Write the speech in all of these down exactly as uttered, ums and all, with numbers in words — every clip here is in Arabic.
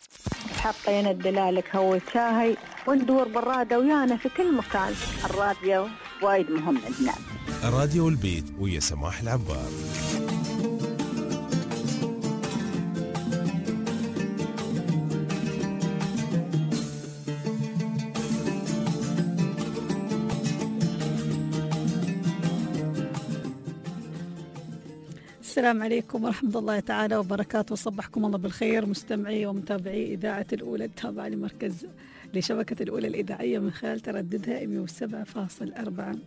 حطينا الدلالك هو شاهي وندور بالرادة ويانا في كل مكان. الراديو وايد مهم عندنا. راديو البيت ويا سماح العبار. السلام عليكم ورحمة الله تعالى وبركاته. صبحكم الله بالخير مستمعي ومتابعي إذاعة الأولى التابعة لمركز لشبكة الأولى الإذاعية من خلال ترددها مئة وسبعة فاصلة أربعة.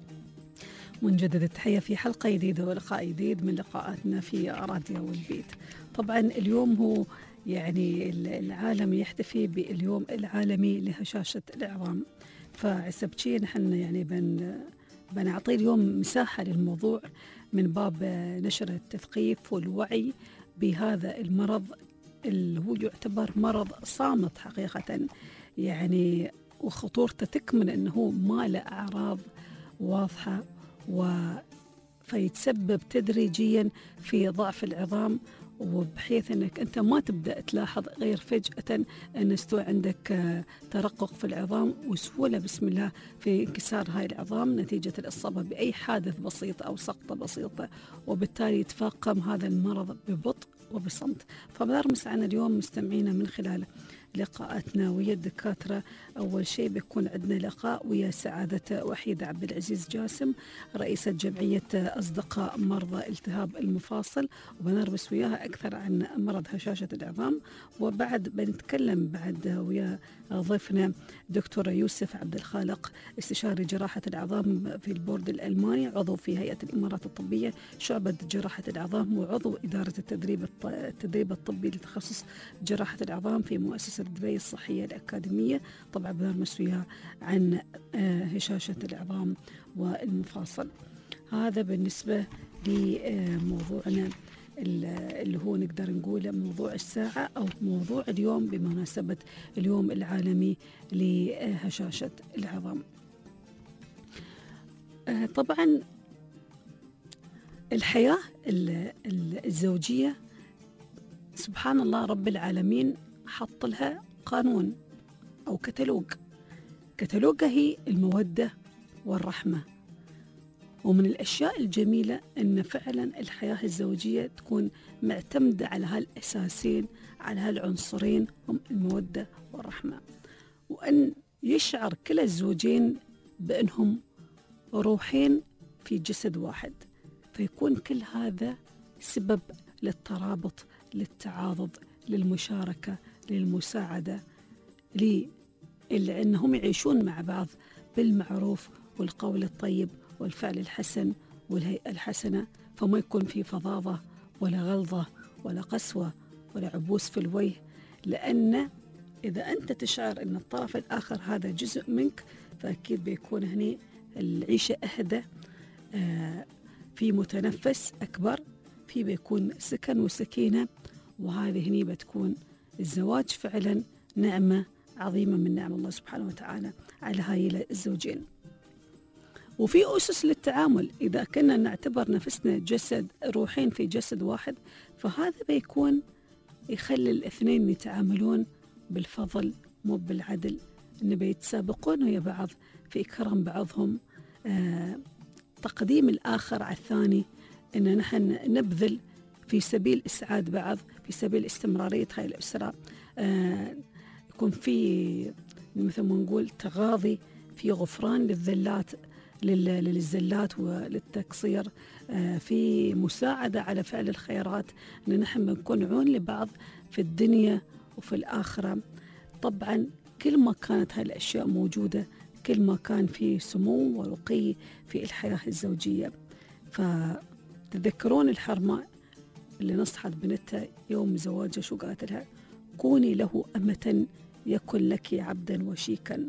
منجدد التحية في حلقة جديدة ولقاء جديد من لقاءاتنا في راديو البيت. طبعا اليوم هو يعني العالم يحتفي باليوم العالمي لهشاشة العظام، فعسبتشي نحن يعني بن بنعطي اليوم مساحة للموضوع من باب نشر التثقيف والوعي بهذا المرض اللي هو يعتبر مرض صامت حقيقة، يعني وخطورته تكمن أنه ما له أعراض واضحة و فيتسبب تدريجيا في ضعف العظام، وبحيث أنك أنت ما تبدأ تلاحظ غير فجأة أن استوى عندك ترقق في العظام وسهولة بسم الله في انكسار هاي العظام نتيجة الإصابة بأي حادث بسيط أو سقطة بسيطة، وبالتالي يتفاقم هذا المرض ببطء وبصمت. فبنرمس عن اليوم مستمعينا من خلال لقاءاتنا ويا الدكاترة. أول شيء بيكون عندنا لقاء ويا سعادة وحيدة عبد العزيز جاسم رئيسة جمعية أصدقاء مرضى التهاب المفاصل، وبنربس وياها أكثر عن مرض هشاشة العظام. وبعد بنتكلم بعد ويا ضيفنا دكتور يوسف عبد الخالق استشاري جراحة العظام في البورد الألماني، عضو في هيئة الإمارات الطبية شعبة جراحة العظام، وعضو إدارة التدريب التدريب الطبي لتخصص جراحة العظام في مؤسسة دبي الصحية الأكاديمية. طبعا بنرمس وياه عن هشاشة العظام والمفاصل. هذا بالنسبة لموضوعنا اللي هو نقدر نقوله موضوع الساعة أو موضوع اليوم بمناسبة اليوم العالمي لهشاشة العظام. طبعا الحياة الزوجية سبحان الله رب العالمين حط لها قانون أو كتالوج. كتالوجها هي المودة والرحمة، ومن الأشياء الجميلة أن فعلا الحياة الزوجية تكون معتمدة على هالأساسين على هالعنصرين هم المودة والرحمة، وأن يشعر كلا الزوجين بأنهم روحين في جسد واحد، فيكون كل هذا سبب للترابط للتعاضد للمشاركة للمساعدة لأنهم يعيشون مع بعض بالمعروف والقول الطيب والفعل الحسن والهيئة الحسنة، فما يكون في فظاظة ولا غلظة ولا قسوة ولا عبوس في الوجه. لأن إذا أنت تشعر أن الطرف الآخر هذا جزء منك فأكيد بيكون هني العيشة أهدى، آه في متنفس أكبر، في بيكون سكن وسكينة، وهذه هني بتكون الزواج فعلا نعمة عظيمة من نعم الله سبحانه وتعالى على هاي الزوجين. وفي أسس للتعامل، إذا كنا نعتبر نفسنا جسد روحين في جسد واحد فهذا بيكون يخلي الاثنين يتعاملون بالفضل مو بالعدل، إن بيتسابقون ويا بعض في إكرام بعضهم، آه تقديم الآخر على الثاني، إن نحن نبذل في سبيل إسعاد بعض في سبيل استمرارية هاي الأسرة. آه يكون في مثل ما نقول تغاضي، في غفران للذلات للزلات وللتقصير، آه في مساعدة على فعل الخيرات، إن نحن نكون عون لبعض في الدنيا وفي الآخرة. طبعا كل ما كانت هاي الأشياء موجودة كل ما كان في سمو ورقي في الحياة الزوجية. فتذكرون الحرمة اللي نصحت بنتها يوم زواجها شو قالت لها؟ كوني له أمة يكن لك عبدا وشيكا.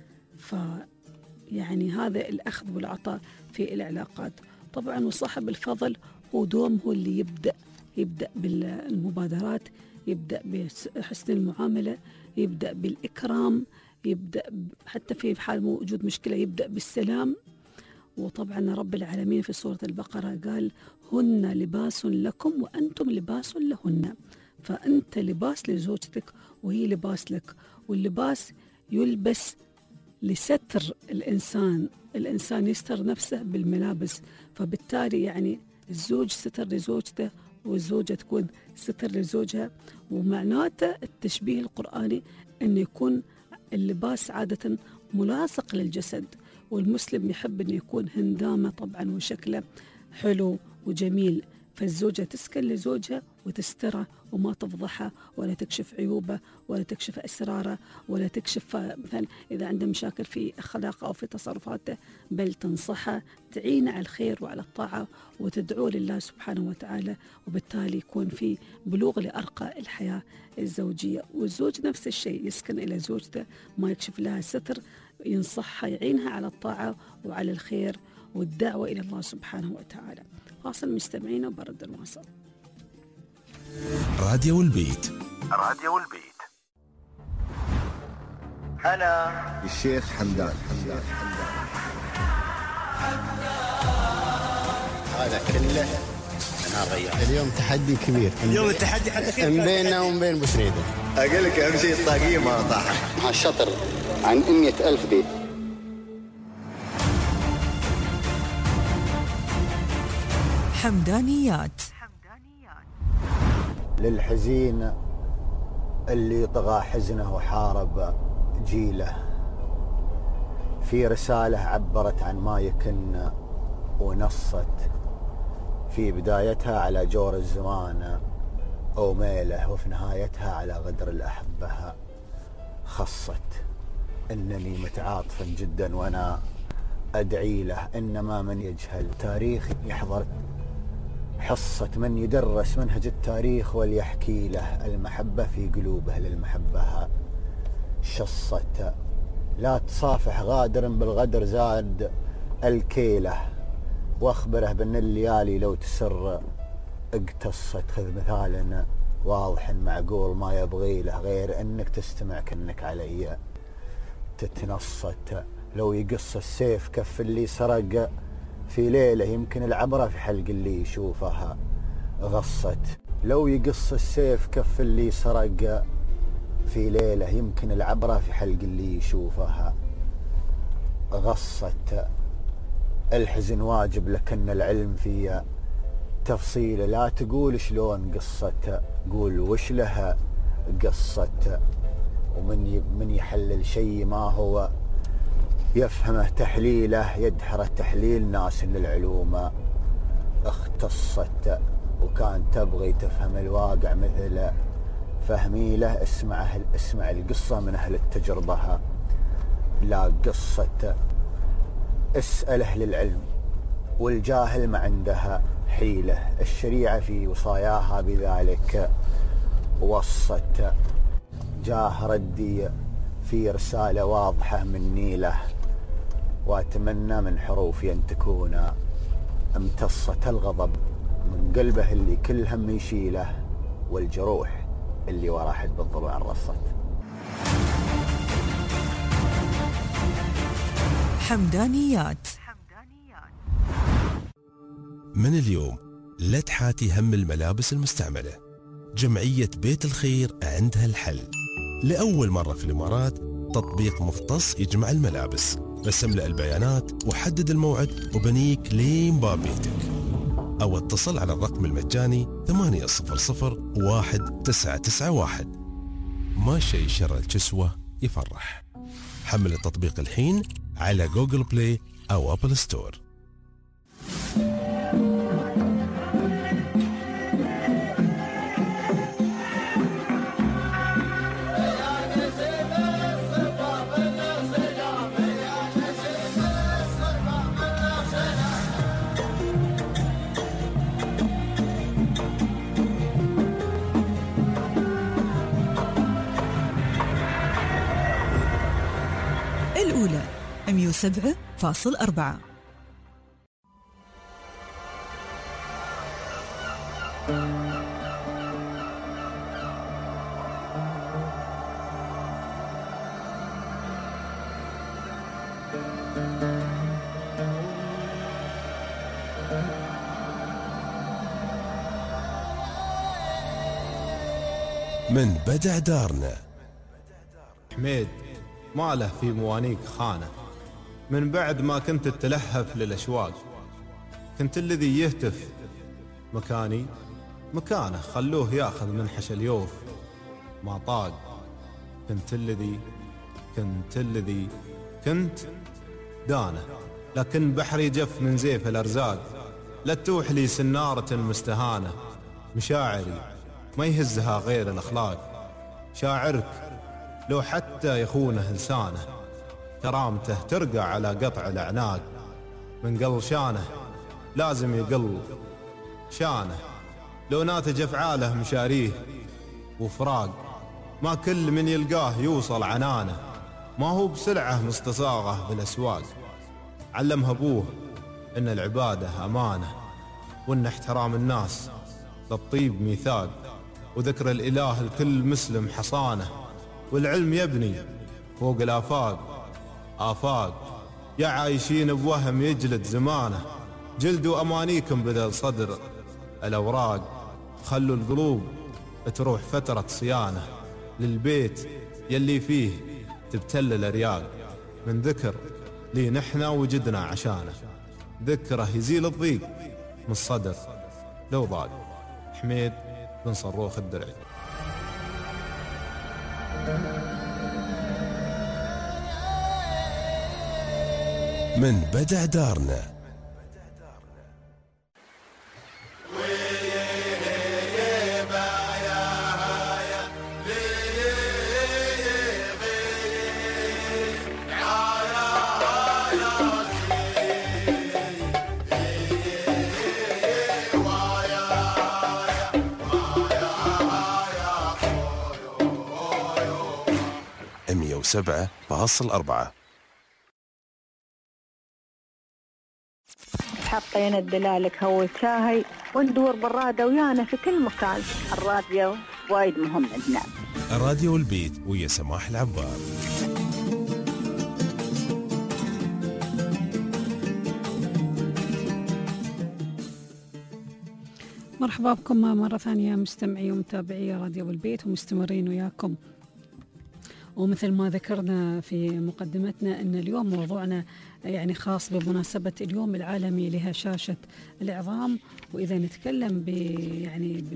فيعني هذا الأخذ والعطاء في العلاقات. طبعا وصاحب الفضل هو دومه اللي يبدأ يبدأ بالمبادرات، يبدأ بحسن المعاملة، يبدأ بالإكرام، يبدأ حتى في حال وجود مشكلة يبدأ بالسلام. وطبعا رب العالمين في سورة البقرة قال هن لباس لكم وأنتم لباس لهن. فأنت لباس لزوجتك وهي لباس لك، واللباس يلبس لستر الإنسان، الإنسان يستر نفسه بالملابس، فبالتالي يعني الزوج ستر لزوجته والزوجة تكون ستر لزوجها. ومعناته التشبيه القرآني أن يكون اللباس عادة ملاصق للجسد، والمسلم يحب أن يكون هندامة طبعا وشكله حلو وجميل، فالزوجة تسكن لزوجها وتستره وما تفضحه ولا تكشف عيوبه ولا تكشف أسراره ولا تكشف مثلا إذا عنده مشاكل في أخلاقه أو في تصرفاته، بل تنصحه، تعينه على الخير وعلى الطاعة وتدعو لله سبحانه وتعالى، وبالتالي يكون في بلوغ لأرقى الحياة الزوجية. والزوج نفس الشيء، يسكن إلى زوجته، ما يكشف لها ستر، ينصحها، يعينها على الطاعة وعلى الخير والدعوة إلى الله سبحانه وتعالى. واصل مستمعينا وبرد الواصل. راديو البيت. راديو البيت. أنا الشيخ حمدان. حمدان. هذا كله أنا غير. اليوم تحدي كبير. اليوم التحدي حدي بيننا وبين بوسريدة. أقول لك أهم شيء الطاقية ما طاحت. مع الشطر عن مئة ألف بيت. حمدانيات. للحزين اللي طغى حزنه وحارب جيله، في رسالة عبرت عن ما يكن ونصت في بدايتها على جور الزمان أو ميله، وفي نهايتها على غدر الأحبة خصت. إنني متعاطف جدا وأنا أدعي له، إنما من يجهل تاريخ يحضر حصة من يدرس منهج التاريخ وليحكي له. المحبة في قلوبه للمحبة شصت، لا تصافح غادر بالغدر زاد الكيلة، واخبره بأن الليالي لو تسر اقتصت. خذ مثال واضح معقول ما يبغي له غير انك تستمع كأنك علي تتنصت. لو يقص السيف كف اللي سرق في ليلة، يمكن العبرة في حلق اللي يشوفها غصت. لو يقص السيف كف اللي سرق في ليلة، يمكن العبرة في حلق اللي يشوفها غصت. الحزن واجب لكن العلم في تفصيله، لا تقول شلون قصت، قول وش لها قصت. ومن من يحلل شيء ما هو يفهمه تحليله، يدحر التحليل ناس للعلوم اختصت. وكان تبغي تفهم الواقع مثل فهمي له، اسمع اسمع القصة من أهل التجربة لا قصة. اسأل أهل العلم والجاهل ما عندها حيلة، الشريعة في وصاياها بذلك وصت. جاه ردي في رسالة واضحة مني له، وأتمنى من حروفي أن تكون امتصت الغضب من قلبه اللي كل هم يشيله، والجروح اللي ورا حد بالضبع رصت. حمدانيات. من اليوم لا تحاتي هم الملابس المستعملة. جمعية بيت الخير عندها الحل. لأول مرة في الإمارات تطبيق مختص يجمع الملابس، بس املأ البيانات وحدد الموعد وبنيك لين باب بيتك، أو اتصل على الرقم المجاني ثمانية صفر صفر واحد تسعة تسعة واحد. ما شيء شر الكسوة يفرح. حمل التطبيق الحين على جوجل بلاي أو أبل ستور. الأولى مئة وسبعة فاصلة أربعة. من بدع دارنا. حميد ما له في موانيك خانة، من بعد ما كنت تلهف للأشواق، كنت الذي يهتف مكاني مكانه، خلوه ياخذ من حش اليوف ما طاق. كنت الذي كنت الذي كنت دانه، لكن بحري جف من زيف الأرزاق. لا توح لي سنارة مستهانة، مشاعري ما يهزها غير الأخلاق. شاعرك لو حتى يخونه لسانه، كرامته ترقى على قطع الأعناق. من قل شانه لازم يقل شانه، لو ناتج أفعاله مشاريه وفراق. ما كل من يلقاه يوصل عنانه، ما هو بسلعة مستصاغة بالأسواق. علمها أبوه إن العبادة أمانة، وإن احترام الناس للطيب ميثاق، وذكر الإله الكل مسلم حصانه. والعلم يبني فوق الآفاق آفاق، يا عايشين بوهم يجلد زمانه. جلدوا أمانيكم بدل صدر الأوراق، خلوا القلوب تروح فترة صيانة للبيت يلي فيه تبتل الأرياق. من ذكر لي نحنا وجدنا عشانه، ذكره يزيل الضيق من الصدر لو ضاق. حميد بن صروخ الدرعي. من بدع دارنا. مئة وسبعة فاصل أربعة. حطينا الدلالك هو شاهي وندور بالرادة ويانا في كل مكان. الراديو وايد مهم عندنا. الراديو البيت ويا سماح العبار. مرحبا بكم مرة ثانية مستمعي ومتابعي راديو البيت، ومستمرين وياكم. ومثل ما ذكرنا في مقدمتنا أن اليوم موضوعنا يعني خاص بمناسبة اليوم العالمي لهشاشة العظام. وإذا نتكلم ب يعني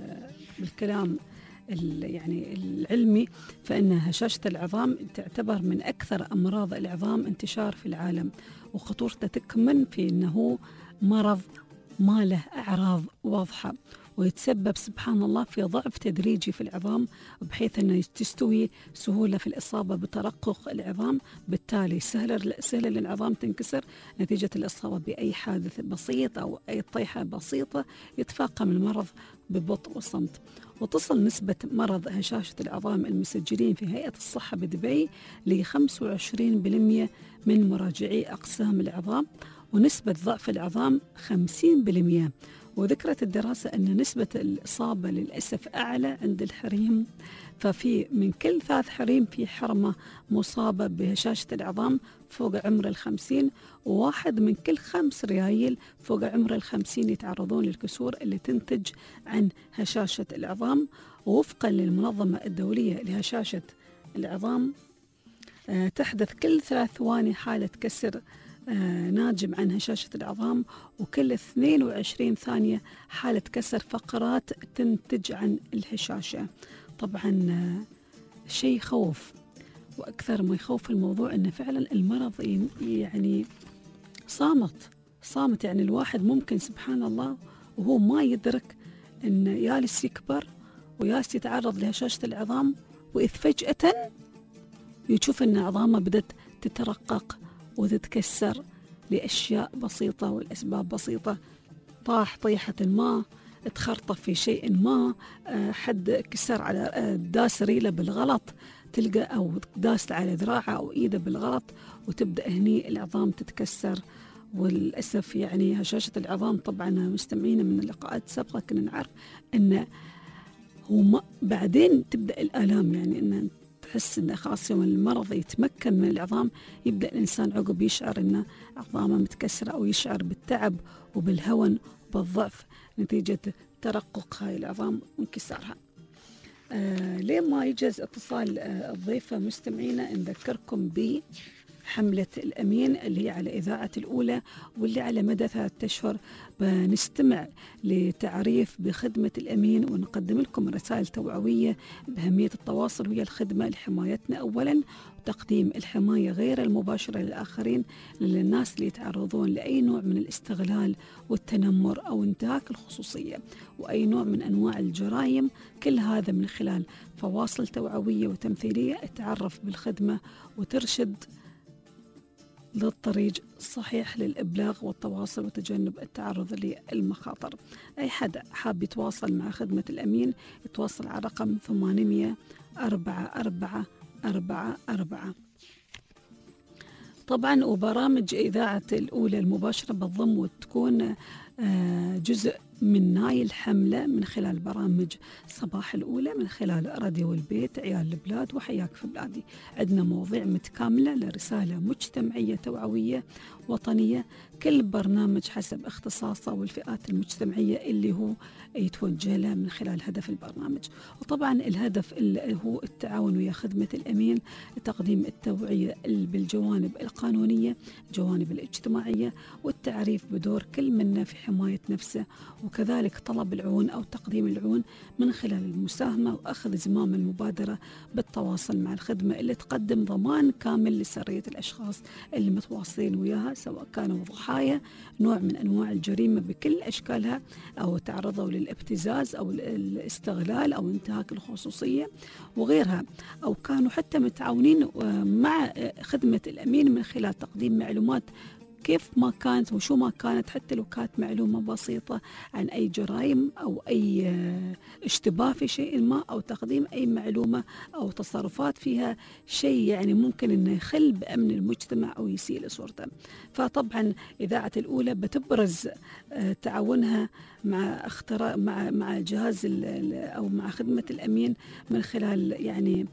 بالكلام يعني العلمي، فإن هشاشة العظام تعتبر من أكثر أمراض العظام انتشار في العالم، وخطورته تكمن في أنه مرض ما له أعراض واضحة، ويتسبب سبحان الله في ضعف تدريجي في العظام، بحيث أنه تستوي سهولة في الإصابة بترقق العظام. بالتالي سهل سهل للعظام تنكسر نتيجة الإصابة بأي حادث بسيط أو أي طيحة بسيطة. يتفاقم المرض ببطء وصمت. وتصل نسبة مرض هشاشة العظام المسجلين في هيئة الصحة بدبي ل خمسة وعشرين بالمئة من مراجعي أقسام العظام، ونسبة ضعف العظام خمسين بالمئة. وذكرت الدراسة أن نسبة الإصابة للأسف أعلى عند الحريم، ففي من كل ثلاث حريم في حرمة مصابة بهشاشة العظام فوق عمر الخمسين، وواحد من كل خمس ريايل فوق عمر الخمسين يتعرضون للكسور اللي تنتج عن هشاشة العظام. ووفقا للمنظمة الدولية لهشاشة العظام، آه تحدث كل ثلاث ثواني حالة كسر آه ناجم عن هشاشة العظام، وكل اثنين وعشرين ثانية حالة كسر فقرات تنتج عن الهشاشة. طبعا آه شيء خوف، وأكثر ما يخوف الموضوع أن فعلا المرض يعني صامت صامت يعني الواحد ممكن سبحان الله وهو ما يدرك أن يالس يكبر ويالس يتعرض لهشاشة العظام، وإذ فجأة يشوف أن عظامه بدأت تترقق وتتكسر لأشياء بسيطة والأسباب بسيطة. طاح طيحة ما، تخرطف في شيء ما، حد كسر على داس ريله بالغلط تلقى، أو داس على ذراعه أو إيده بالغلط، وتبدأ هني العظام تتكسر. والأسف يعني هشاشة العظام طبعا مستمعين من اللقاءات السابقة كنا نعرف أن هو بعدين تبدأ الآلام، يعني أن تحس أن خلاص يوم المرض يتمكن من العظام يبدأ الإنسان عقب يشعر أن عظامه متكسرة، أو يشعر بالتعب وبالهون وبالضعف نتيجة ترقق هاي العظام وانكسارها. آه ليه ما يجوز اتصال آه الضيفة مستمعينا؟ نذكركم ب حملة الأمين اللي هي على إذاعة الأولى واللي على مدى ثلاثة أشهر بنستمع لتعريف بخدمة الأمين ونقدم لكم رسائل توعوية بأهمية التواصل ويا الخدمة لحمايتنا أولا، وتقديم الحماية غير المباشرة للآخرين للناس اللي يتعرضون لأي نوع من الاستغلال والتنمر أو انتهاك الخصوصية وأي نوع من أنواع الجرائم. كل هذا من خلال فواصل توعوية وتمثيلية تعرف بالخدمة وترشد للطريق الصحيح للإبلاغ والتواصل وتجنب التعرض للمخاطر. أي حد حاب يتواصل مع خدمة الأمين يتواصل على رقم ثمانمئة أربعة أربعة أربعة أربعة. طبعا وبرامج إذاعة الأولى المباشرة بتضم وتكون جزء من ناي الحملة من خلال برامج صباح الأولى، من خلال راديو البيت، عيال البلاد، وحياك في بلادي. عندنا مواضيع متكاملة لرسالة مجتمعية توعوية وطنية، كل برنامج حسب اختصاصه والفئات المجتمعية اللي هو يتوجه لها من خلال هدف البرنامج. وطبعا الهدف اللي هو التعاون ويا خدمة الأمين لتقديم التوعية بالجوانب القانونية، الجوانب الاجتماعية، والتعريف بدور كل منا في حماية نفسه، وكذلك طلب العون أو تقديم العون من خلال المساهمة وأخذ زمام المبادرة بالتواصل مع الخدمة اللي تقدم ضمان كامل لسرية الأشخاص اللي متواصلين وياها، سواء كانوا ضحايا نوع من أنواع الجريمة بكل أشكالها أو تعرضوا للابتزاز أو الاستغلال أو انتهاك الخصوصية وغيرها، أو كانوا حتى متعاونين مع خدمة الأمين من خلال تقديم معلومات كيف ما كانت وشو ما كانت، حتى لو كانت معلومة بسيطة عن أي جرائم أو أي اشتباه في شيء ما، أو تقديم أي معلومة أو تصرفات فيها شيء يعني ممكن أنه يخل بأمن المجتمع أو يسيء لصورته. فطبعا إذاعة الأولى بتبرز تعاونها مع اختراع مع مع جهاز أو مع خدمة الأمين من خلال يعني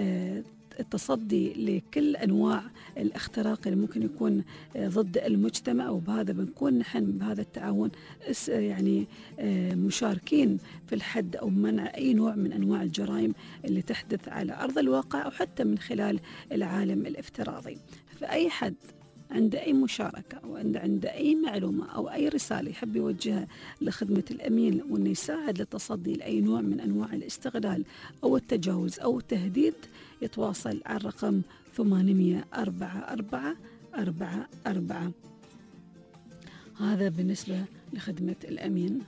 التصدي لكل أنواع الاختراق اللي ممكن يكون ضد المجتمع، وبهذا بنكون نحن بهذا التعاون يعني مشاركين في الحد أو منع أي نوع من أنواع الجرائم اللي تحدث على أرض الواقع أو حتى من خلال العالم الافتراضي. فأي حد عنده أي مشاركة أو عنده أي معلومة أو أي رسالة يحب يوجهها لخدمة الأمين وأنه يساعد للتصدي لأي نوع من أنواع الاستغلال أو التجاوز أو التهديد، يتواصل على الرقم ثمانمئة أربعة أربعة أربعة أربعة. هذا بالنسبة لخدمة الأمين.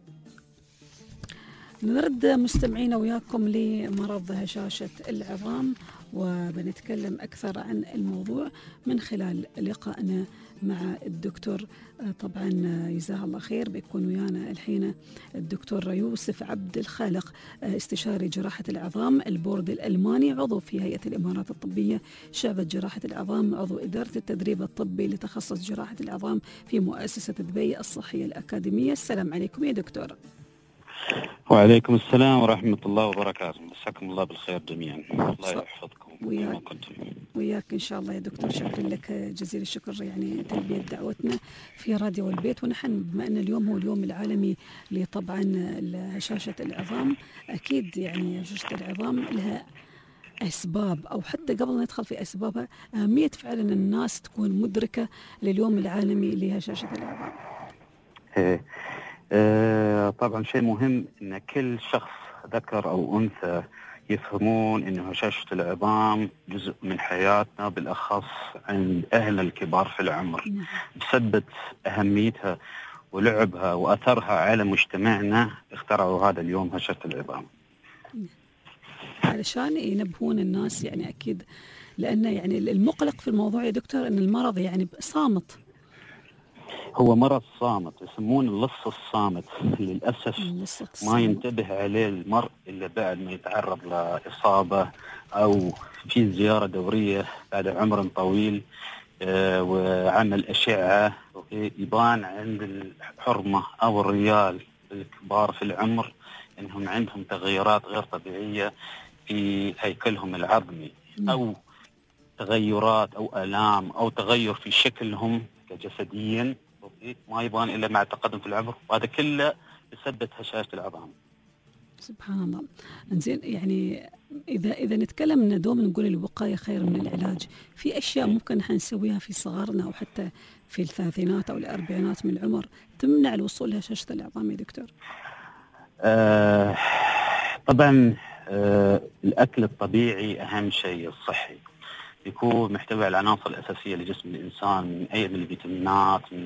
نرد مستمعين وياكم لمرض هشاشة العظام، وبنتكلم أكثر عن الموضوع من خلال لقائنا مع الدكتور. طبعا جزاه الله خير بيكون ويانا الحين الدكتور يوسف عبد الخالق، استشاري جراحة العظام، البورد الألماني، عضو في هيئة الإمارات الطبية، شعبة جراحة العظام، عضو إدارة التدريب الطبي لتخصص جراحة العظام في مؤسسة دبي الصحية الأكاديمية. السلام عليكم يا دكتور. وعليكم السلام ورحمة الله وبركاته، مساكم الله بالخير جميعا، الله يحفظكم وياك. وياك إن شاء الله يا دكتور. شكرا لك جزيل الشكر يعني تلبية دعوتنا في راديو البيت. ونحن بما أن اليوم هو اليوم العالمي لطبعا هشاشة العظام، أكيد يعني هشاشة العظام لها أسباب، أو حتى قبل ندخل في أسبابها أهمية فعلا الناس تكون مدركة لليوم العالمي لهشاشة العظام. إيه. آه طبعا شيء مهم ان كل شخص ذكر او انثى يفهمون ان هشاشة العظام جزء من حياتنا، بالاخص عند اهلنا الكبار في العمر، بسبب اهميتها ولعبها واثرها على مجتمعنا اخترعوا هذا اليوم هشاشة العظام علشان ينبهون الناس. يعني اكيد لان يعني المقلق في الموضوع يا دكتور ان المرض يعني صامت، هو مرض صامت، يسمونه اللص الصامت. للأسف ما ينتبه عليه المرء إلا بعد ما يتعرض لإصابة أو في زيارة دورية بعد عمر طويل آه وعمل أشعة، يبان عند الحرمة أو الرجال الكبار في العمر إنهم عندهم تغيرات غير طبيعية في هيكلهم العظمي، أو تغيرات أو آلام أو تغير في شكلهم كجسديا ما يبان إلا مع التقدم في العمر، وهذا كله بسبب هشاشة العظام. سبحان الله. انزين يعني اذا اذا نتكلم ان دوم نقول الوقايه خير من العلاج، في اشياء ممكن احنا نسويها في صغرنا او حتى في الثلاثينات او الاربعينات من العمر تمنع الوصول لهشاشه العظام يا دكتور؟ آه طبعا آه الاكل الطبيعي اهم شيء، الصحي يكون محتوي على العناصر الاساسيه لجسم الانسان، من اي من الفيتامينات، من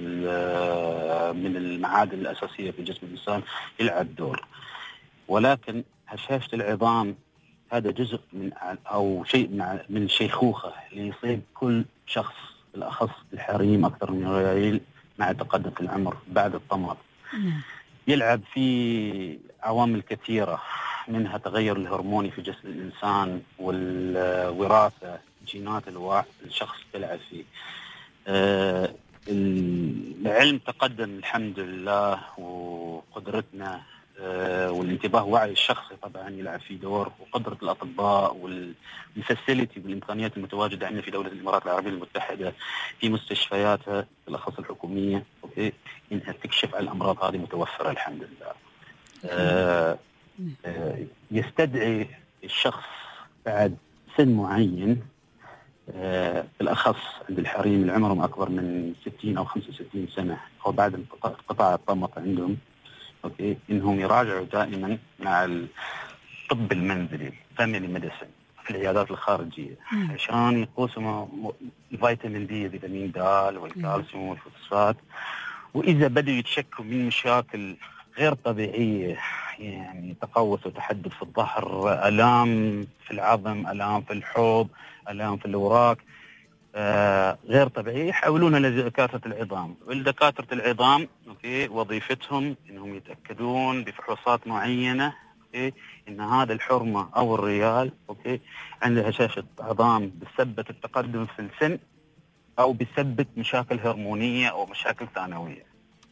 من المعادن الاساسيه في جسم الانسان، يلعب دور. ولكن هشاشه العظام هذا جزء من او شيء من الشيخوخه اللي يصيب كل شخص، بالاخص الحريم اكثر من الرجال مع تقدم في العمر بعد الطمر. يلعب في عوامل كثيره، منها تغير الهرموني في جسم الانسان والوراثه، جينات الواحد الشخص تلعب فيه. آه العلم تقدم الحمد لله، وقدرتنا آه والانتباه وعي الشخصي طبعا يلعب فيه دور، وقدرة الأطباء والفاسيلتي والإمكانيات المتواجدة عندنا في دولة الإمارات العربية المتحدة في مستشفياتها بالأخص الحكومية، أوكي، إنها تكشف على الأمراض هذه متوفرة الحمد لله. آه آه يستدعي الشخص بعد سن معين، آه بالأخص عند الحريم اللي عمرهم أكبر من ستين أو خمسة وستين سنة أو بعد انقطاع الطمث عندهم، أوكي، إنهم يراجعوا دائما مع الطب المنزلي فاميلي ميديسن في العيادات الخارجية عشان يقوسوا الفيتامين دي، فيتامين د والكالسيوم والفوسفات. وإذا بدوا يتشكوا من مشاكل غير طبيعية، يعني تقوس وتحدث في الظهر، ألام في العظم، ألام في الحوض، ألام في الوراك آه غير طبيعية، يحولون لدكاترة العظام. والدكاترة العظام أوكي وظيفتهم إنهم يتأكدون بفحوصات معينة أوكي إن هذا الحرمة أو الريال أوكي عنده هشاشة عظام بسبب التقدم في السن أو بسبب مشاكل هرمونية أو مشاكل ثانوية.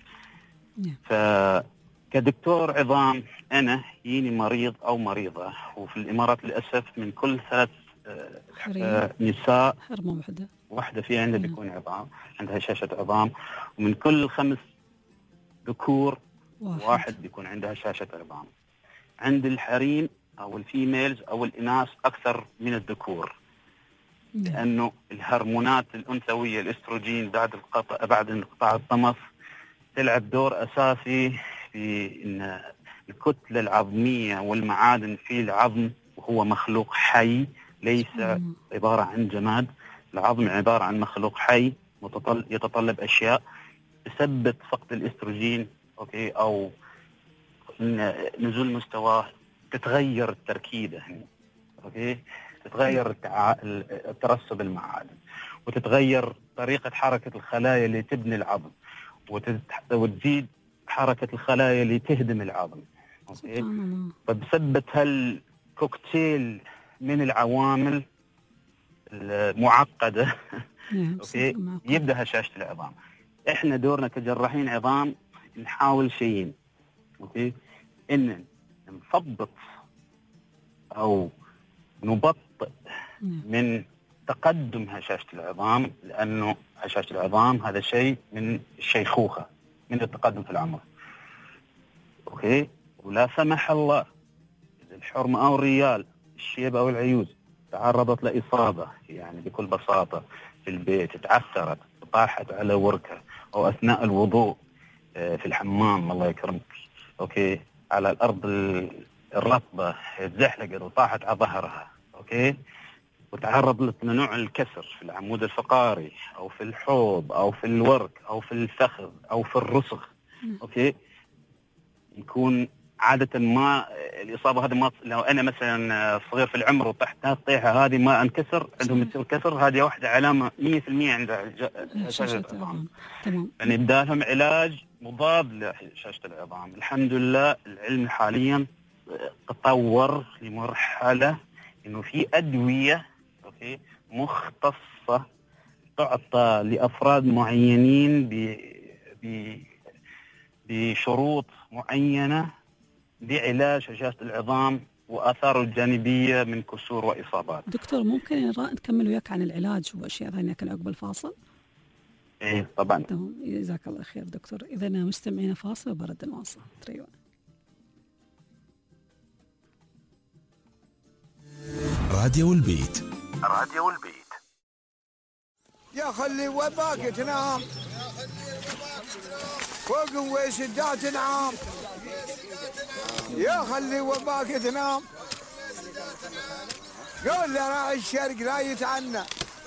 فكدكتور عظام أنا يجيني مريض أو مريضة، وفي الإمارات للأسف من كل ثلاث آه نساء حرمة واحدة واحدة في عندها بيكون عظام، عندها هشاشة عظام، ومن كل خمس ذكور واحد, واحد بيكون عندها هشاشة عظام. عند الحريم أو الفيميلز أو الإناث أكثر من الذكور، لأنه الهرمونات الأنثوية الاستروجين بعد القطع بعد انقطاع الطمث تلعب دور أساسي في إن الكتلة العظمية والمعادن في العظم، وهو مخلوق حي ليس عبارة عن جماد. العظم عبارة عن مخلوق حي يتطلب أشياء. تسبب فقد الاستروجين أوكي أو نزول مستواه، تتغير التركيبة أوكي، تتغير ترسب المعادن، وتتغير طريقة حركة الخلايا اللي تبني العظم، وتزيد حركة الخلايا اللي تهدم العظم أوكي. فبسبب هالكوكتيل من العوامل المعقدة أوكي يبدأ هشاشة العظام. إحنا دورنا كجراحين عظام نحاول شيئين أوكي، إن نثبط أو نبطئ من تقدم هشاشة العظام، لأنه هشاشة العظام هذا شيء من الشيخوخة، من التقدم في العمر أوكي. ولا سمح الله إذا الحرمة أو الريال، الشيب أو العيوز تعرضت لإصابة يعني بكل بساطة في البيت، تعثرت، طاحت على وركة، أو أثناء الوضوء في الحمام الله يكرمك أوكي على الأرض الرطبة، تزحلقت وطاحت على ظهرها أوكي، وتعرض لنوع الكسر في العمود الفقري أو في الحوض أو في الورك أو في الفخذ أو في الرسغ أوكي، يكون عادة ما الإصابة هذه ما، لو أنا مثلا صغير في العمر وطحت الطيحة هذه ما انكسر، عندهم يصير كسر، هذه واحدة علامة مية في المية عند هشاشة العظام. تمام. يعني يبدأ لهم علاج مضاد لهشاشة العظام. الحمد لله العلم حاليا تطور لمرحلة إنه في أدوية أوكي مختصة تعطى لأفراد معينين ب ب بشروط معينة لعلاج هشاشة العظام وآثاره الجانبية من كسور وإصابات. دكتور ممكن نكمل وياك عن العلاج وأشياء ثانية كان عقب الفاصل؟ إيه طبعا. تمام، جزاك الله خير دكتور. إذا مستمعين فاصل وبرد نواصل. تريون. راديو البيت. راديو البيت. يا خلي وباك تنام فوق وسدات نعام، يا خلي وباك تنام قول لراعي الشرق لا يتعنى،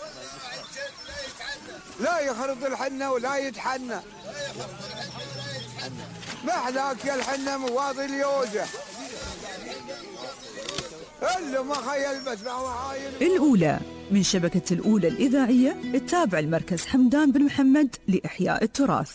لا يخرط الحنة ولا يتحنى، محلاك يا الحنة مواضي اليوزة اللي ما خيل بس بعض. الأولى من شبكة الأولى الإذاعية التابع المركز حمدان بن محمد لإحياء التراث.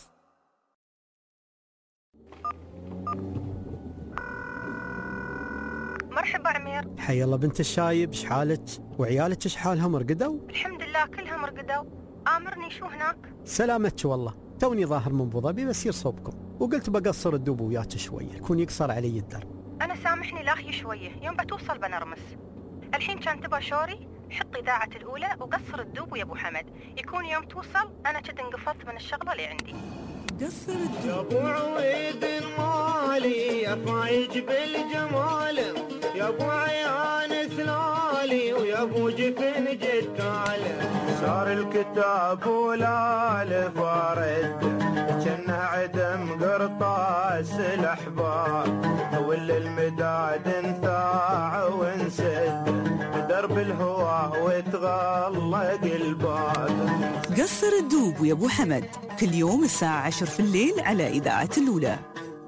مرحبا عمير. حي الله بنت الشايب، شحالك وعيالك شحالهم رقدوا؟ الحمد لله كلهم رقدوا. آمرني شو هناك؟ سلامتك والله، توني ظاهر من ابو ظبي بسير صوبكم وقلت بقصر الدوب وياك شويه، يكون يقصر علي الدرب. انا سامحني لاخي شويه، يوم بتوصل بنرمس. الحين كان تبى شوري، حط اذاعه الاولى وقصر الدوب ويا ابو حمد، يكون يوم توصل انا كنت انقفضت من الشغله اللي عندي. قصر الدوب. يا ابو عويد المالي يا فايج بالجمال، يا ابو عيان ثلالي ويا ابو جفن جدال، صار الكتاب ولا الفارد جنه عدم قرطاس الاحباب، ولا المداد انثاع ونسد بدرب الهوى وتغلق الباب. قصر الدوب ويا ابو حمد كل يوم الساعة عشر في الليل على إذاعة الأولى.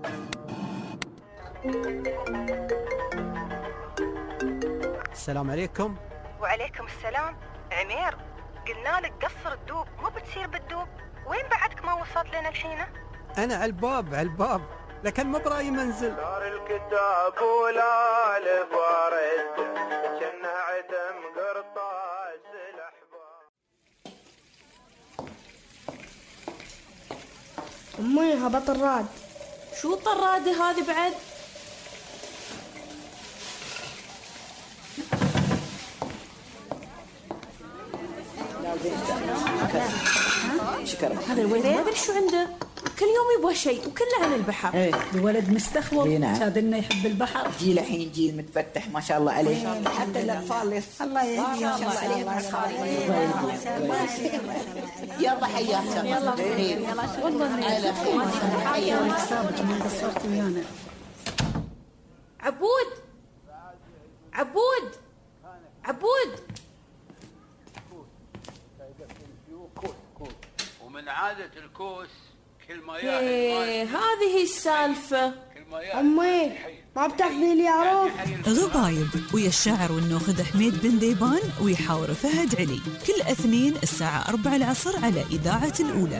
السلام عليكم. وعليكم السلام. عمير قلنا لك قصر الدوب مو بتصير بالدوب، وين بعدك ما وصلت لنا الحين؟ أنا على الباب على الباب لكن ما براي منزل. صار الكتاب ولا الفارد جنه عدم قرطاس الاحباب. أمي هبط الراد. شو الطرادة هذه بعد؟ شكرا. هذا الولد ما ادري شو عنده، كل يوم يبغى شيء وكله عن البحر. ايه الولد مستخوض، نعم. شادلنا يحب البحر. جيل الحين جيل متفتح ما شاء الله عليه، حتى الاطفال الله يهديهم ما شاء الله عليهم. يلا حياك يلا على خير. ما قصرت ويانا. عبود عبود عبود ومن عادة الكوس كل ما ايه هذه السالفة. أمي ما بتاخذي لي عروس. غبايب ويا الشاعر والنوخذ حميد بن ديبان ويحاور فهد علي كل اثنين الساعة أربعة العصر على إذاعة الأولى.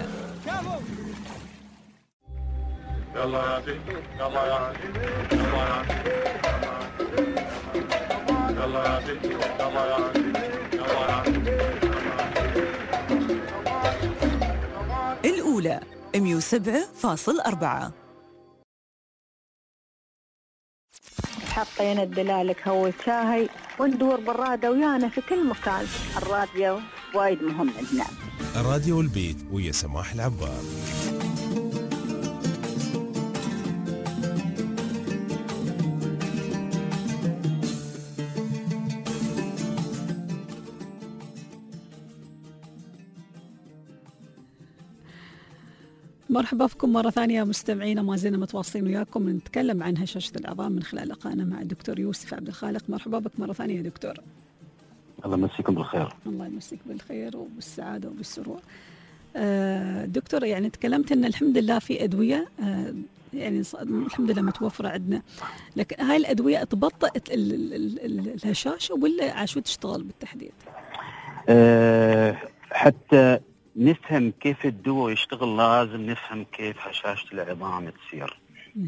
يلا يا سيدي يلا يا سيدي يلا يا سيدي يلا يا سيدي يلا يا سيدي يلا يا سيدي. الأولى مية وسبعة فاصل أربعة. حطينا الدلالك هو شاهي وندور بالرادة ويانا في كل مكان. الراديو وايد مهم عندنا. راديو البيت ويا سماح العبار. مرحبا بكم مرة ثانية مستمعينا، ما زلنا متواصلين وياكم نتكلم عن هشاشة العظام من خلال لقائنا مع الدكتور يوسف عبد الخالق. مرحبا بك مرة ثانية يا دكتور. الله يمسيكم بالخير. الله يمسيك بالخير وبالسعادة وبالسرور. آه دكتور، يعني تكلمت ان الحمد لله في أدوية آه يعني الحمد لله متوفرة عندنا، لكن هاي الأدوية تبطئت ال ال ال الهشاشة ولا عشو تشتغل بالتحديد؟ أه حتى نفهم كيف الدواء يشتغل لازم نفهم كيف هشاشة العظام تصير.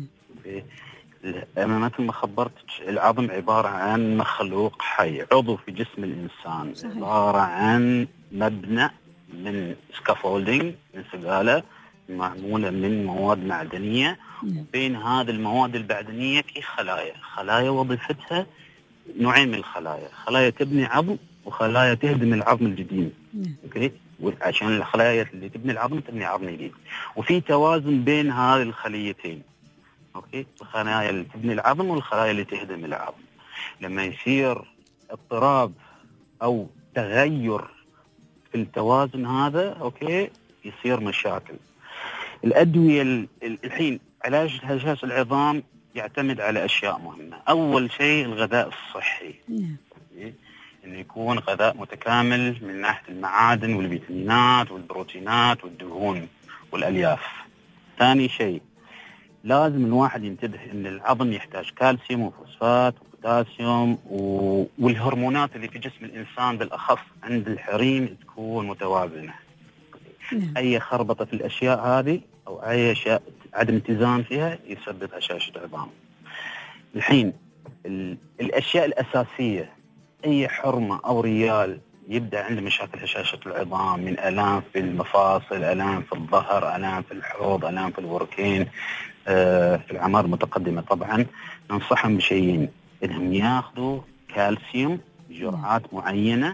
أنا مثل ما خبرتك العظم عبارة عن مخلوق حي، عضو في جسم الإنسان. صحيح. عبارة عن مبنى من سكافولدينج من سقالة معمولة من مواد معدنية. مم. بين هذه المواد المعدنية في خلايا، خلايا وظيفتها نوعين من الخلايا، خلايا تبني عظم وخلايا تهدم العظم الجديد. اوكي، عشان الخلايا اللي تبني العظم تبني عظم جديد، وفي توازن بين هذه الخليتين. اوكي، الخلايا اللي تبني العظم والخلايا اللي تهدم العظم. لما يصير اضطراب او تغير في التوازن هذا اوكي يصير مشاكل. الادويه الحين علاج هشاشه العظام يعتمد على اشياء مهمه. اول شيء الغذاء الصحي، انه يكون غذاء متكامل من ناحيه المعادن والفيتامينات والبروتينات والدهون والالياف. ثاني شيء لازم الواحد ينتبه ان العظم يحتاج كالسيوم وفوسفات وبوتاسيوم و... والهرمونات اللي في جسم الانسان بالاخص عند الحريم تكون متوازنه. اي خربطه في الاشياء هذه او اي اشياء عدم اتزان فيها يسبب هشاشه عظام. الحين ال... الاشياء الاساسيه، اي حرمه او ريال يبدا عنده مشاكل هشاشه العظام من الام في المفاصل، الام في الظهر، الام في الحوض، الام في الوركين، آه في الاعمار المتقدمه طبعا، ننصحهم بشيئين، انهم ياخذوا كالسيوم بجرعات معينه.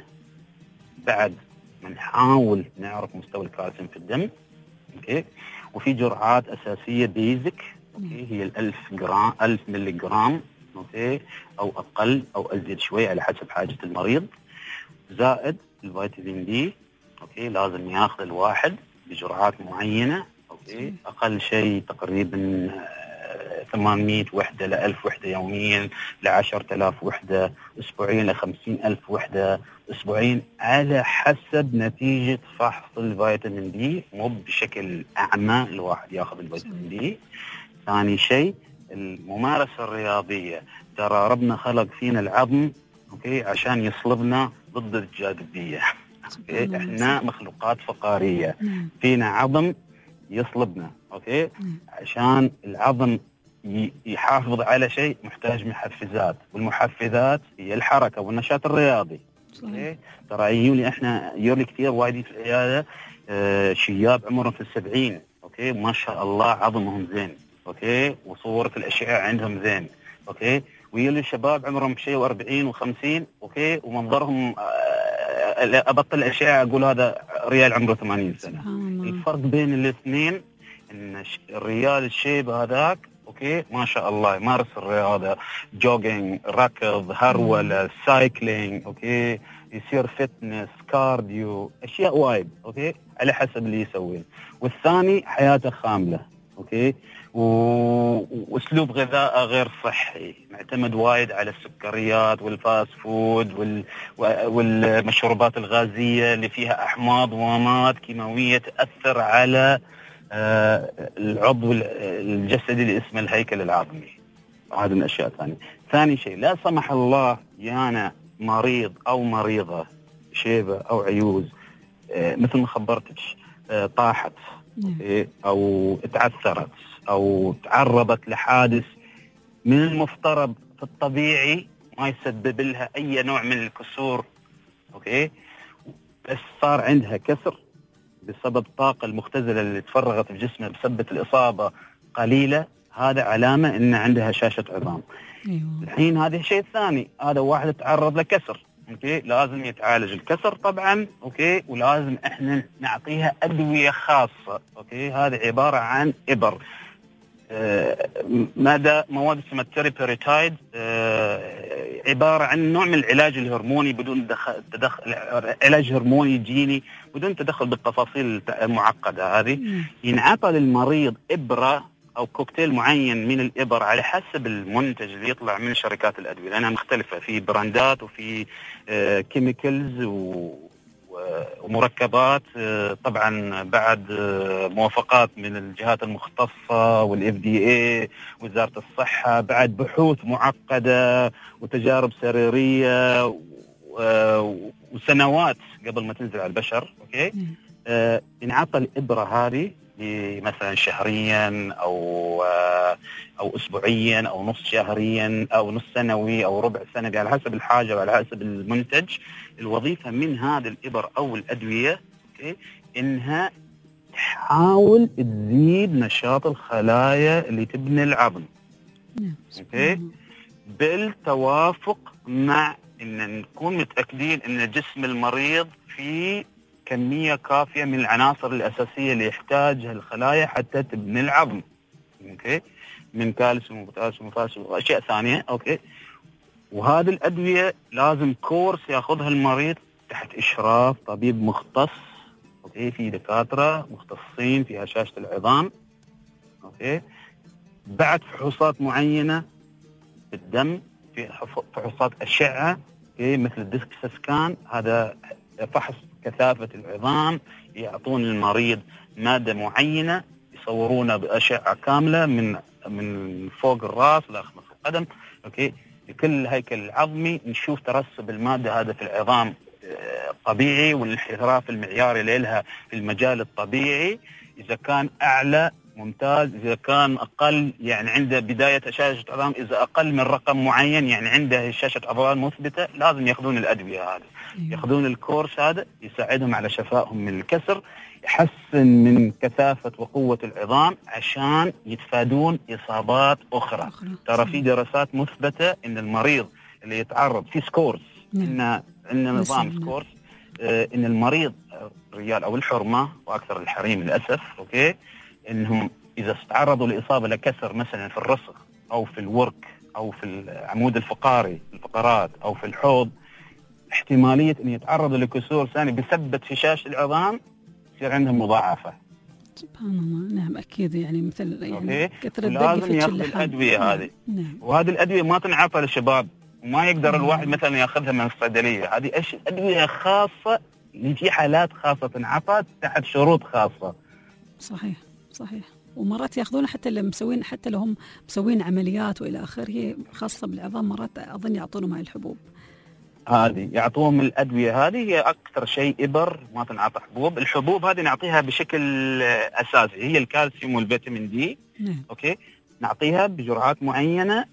بعد نحاول نعرف مستوى الكالسيوم في الدم اوكي، وفي جرعات اساسيه بيزك اوكي هي الألف جرام ألف ملي جرام اوكي او اقل او ازيد شوي على حسب حاجه المريض، زائد الفيتامين دي اوكي لازم ياخذ الواحد بجرعات معينه اوكي، اقل شيء تقريبا ثمانمئة وحده ل ألف وحده يوميا، ل عشرة آلاف وحده اسبوعيا، ل خمسين ألف وحده اسبوعيا، على حسب نتيجه فحص الفيتامين دي، مو بشكل اعمى الواحد ياخذ الفيتامين دي. ثاني شيء الممارسه الرياضيه، ترى ربنا خلق فينا العظم اوكي عشان يصلبنا ضد الجاذبيه. اوكي احنا مخلوقات فقاريه، فينا عظم يصلبنا اوكي، عشان العظم يحافظ على شيء محتاج محفزات، والمحفزات هي الحركه والنشاط الرياضي. اوكي ترى يجوني احنا يجوني كثير وايد في العياده آه شياب عمرهم في السبعين اوكي ما شاء الله عظمهم زين اوكي، وصورة الاشعه عندهم زين اوكي، ويجي الشباب عمرهم شيء وأربعين وخمسين اوكي ومنظرهم آه ابطل الاشعه اقول هذا ريال عمره ثمانين سنه. الفرق بين الاثنين ان الريال الشيب هذاك اوكي ما شاء الله يمارس الرياضه، جوجينج، ركض، هرولة، سايكلينج اوكي، يصير فتنس، كارديو، اشياء وايد اوكي على حسب اللي يسويه. والثاني حياته خامله اوكي، واسلوب غذاء غير صحي، معتمد وايد على السكريات والفاست فود وال... والمشروبات الغازيه اللي فيها احماض ومواد كيماويه تاثر على آه العضو الجسدي اللي اسمه الهيكل العظمي. هذه من الاشياء الثانيه. ثاني شيء لا سمح الله يانا مريض او مريضه شيبه او عيوز آه مثل ما خبرتك آه طاحت إيه او تعثرت او تعرضت لحادث، من المفترض في الطبيعي ما يسبب لها اي نوع من الكسور اوكي، بس صار عندها كسر بسبب الطاقه المختزله اللي تفرغت في جسمها بسبب الاصابه قليله، هذا علامه ان عندها هشاشه عظام. أيوة. الحين هذا الشيء الثاني، هذا واحد تعرض لكسر اوكي لازم يتعالج الكسر طبعا اوكي، ولازم احنا نعطيها ادويه خاصه اوكي، هذا عباره عن ابر آه مدى مواد اسمها تيريبيريتايد آه عباره عن نوع من العلاج الهرموني بدون تدخل، علاج هرموني جيني بدون تدخل بالتفاصيل المعقده هذه. ينعطى للمريض ابره او كوكتيل معين من الابر على حسب المنتج اللي يطلع من شركات الادويه، لانها مختلفه في براندات وفي آه كيميكلز ومركبات آه طبعا بعد آه موافقات من الجهات المختصه والاف دي اي وزاره الصحه، بعد بحوث معقده وتجارب سريريه وسنوات قبل ما تنزل على البشر اوكي. آه انعطى الابره هذه مثلا شهريا او او اسبوعيا او نص شهريا او نص سنوي او ربع سنوي على حسب الحاجه وعلى حسب المنتج. الوظيفه من هذا الابر او الادويه اوكي انها تحاول تزيد نشاط الخلايا اللي تبني العظم اوكي، بالتوافق مع ان نكون متاكدين ان جسم المريض فيه كمية كافية من العناصر الأساسية اللي يحتاجها الخلايا حتى تبني العظم اوكي، من كالسيوم وبوتاسيوم وفاسفورس واشياء ثانية اوكي. وهذه الأدوية لازم كورس ياخذها المريض تحت إشراف طبيب مختص. أوكي، في دكاترة مختصين في هشاشة العظام. أوكي، بعد فحوصات معينة بالدم، في فحوصات أشعة، أوكي، مثل الديسك سكان، هذا فحص كثافة العظام، يعطون المريض مادة معينة يصورونه بأشعة كاملة من من فوق الرأس لأخمص القدم. أوكي، لكل الهيكل العظمي نشوف ترسب المادة هذا في العظام طبيعي، والانحراف المعياري لها في المجال الطبيعي. إذا كان أعلى ممتاز، إذا كان أقل يعني عنده بداية هشاشة عظام، إذا أقل من رقم معين يعني عنده هشاشة عظام مثبتة، لازم يأخذون الأدوية هذه، يأخذون الكورس هذا يساعدهم على شفائهم من الكسر، يحسن من كثافة وقوة العظام عشان يتفادون إصابات أخرى. ترى في دراسات مثبتة إن المريض اللي يتعرض في سكورس، إن إن نظام سكورس، آه إن المريض الرجال أو الحرمة وأكثر الحريم للأسف، أوكي، إنهم إذا تعرضوا لإصابة لكسر مثلا في الرسغ أو في الورك أو في العمود الفقري الفقرات أو في الحوض، احتمالية أن يتعرضوا لكسور ثاني بسبب هشاشة العظام يصير عندهم مضاعفة. سبحان الله. نعم أكيد، يعني مثل يعني كثرة لازم ياخذ الأدوية نعم. هذه. نعم. وهذه الأدوية ما تنعطى للشباب، وما يقدر نعم. الواحد مثلا ياخذها من الصيدلية. هذه أدوية خاصة في حالات خاصة تنعطى تحت شروط خاصة. صحيح صحيح. ومرات ياخذون حتى اللي مسوين، حتى لو هم مسوين عمليات والى اخره خاصه بالعظام، مرات اظن يعطونهم هاي الحبوب هذه، يعطوهم الادويه هذه. هي اكثر شيء ابر، ما تنعطى حبوب. الحبوب هذه نعطيها بشكل اساسي، هي الكالسيوم والفيتامين دي. نعم. اوكي، نعطيها بجرعات معينه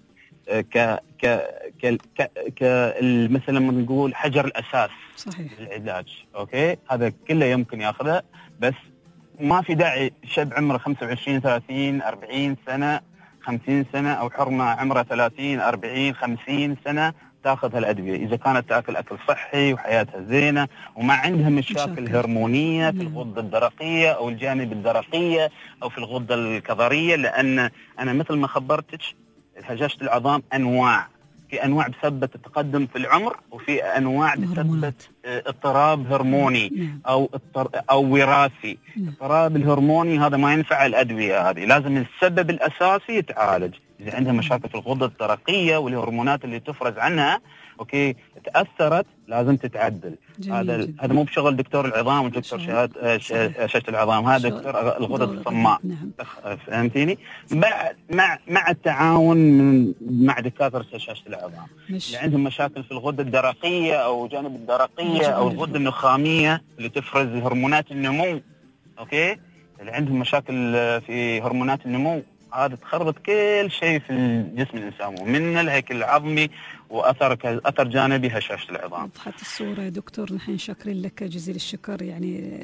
ك ك ك ك, ك... مثلا لما نقول حجر الاساس. صحيح. للعلاج. اوكي، هذا كله يمكن ياخذه، بس ما في داعي شاب عمره خمسة وعشرين ثلاثين أربعين سنة خمسين سنة أو حرمة عمره ثلاثين أربعين خمسين سنة تأخذ هالأدوية إذا كانت تأكل أكل صحي وحياتها زينة وما عندها مشاكل هرمونية في الغدة الدرقية أو الجانب الدرقية أو في الغدة الكظرية. لأن أنا مثل ما خبرتك هشاشة العظام أنواع، في أنواع بسبب التقدم في العمر، وفي أنواع بسبب اضطراب هرموني أو أو وراثي. الاضطراب الهرموني هذا ما ينفع الأدوية هذه، لازم السبب الأساسي يتعالج. إذا عندها مشاكل في الغدة الدرقية والهرمونات اللي تفرز عنها أوكي تأثرت لازم تتعدل. هذا هذا مو بشغل دكتور العظام ودكتور شهادة هشاشة العظام، هذا دكتور الغدد الصماء. فهمتيني؟ مع مع مع التعاون من مع دكاترة هشاشة العظام اللي عندهم مشاكل في الغدة الدرقية أو جانب الدرقية أو الغدة النخامية اللي تفرز هرمونات النمو. أوكي، اللي عندهم مشاكل في هرمونات النمو، هذا تخربط كل شيء في جسم الإنسان ومن الهيكل العظمي وأثر أثر جانبي هشاشة العظام. وضحت الصورة يا دكتور، نحن شاكرين لك جزيل الشكر، يعني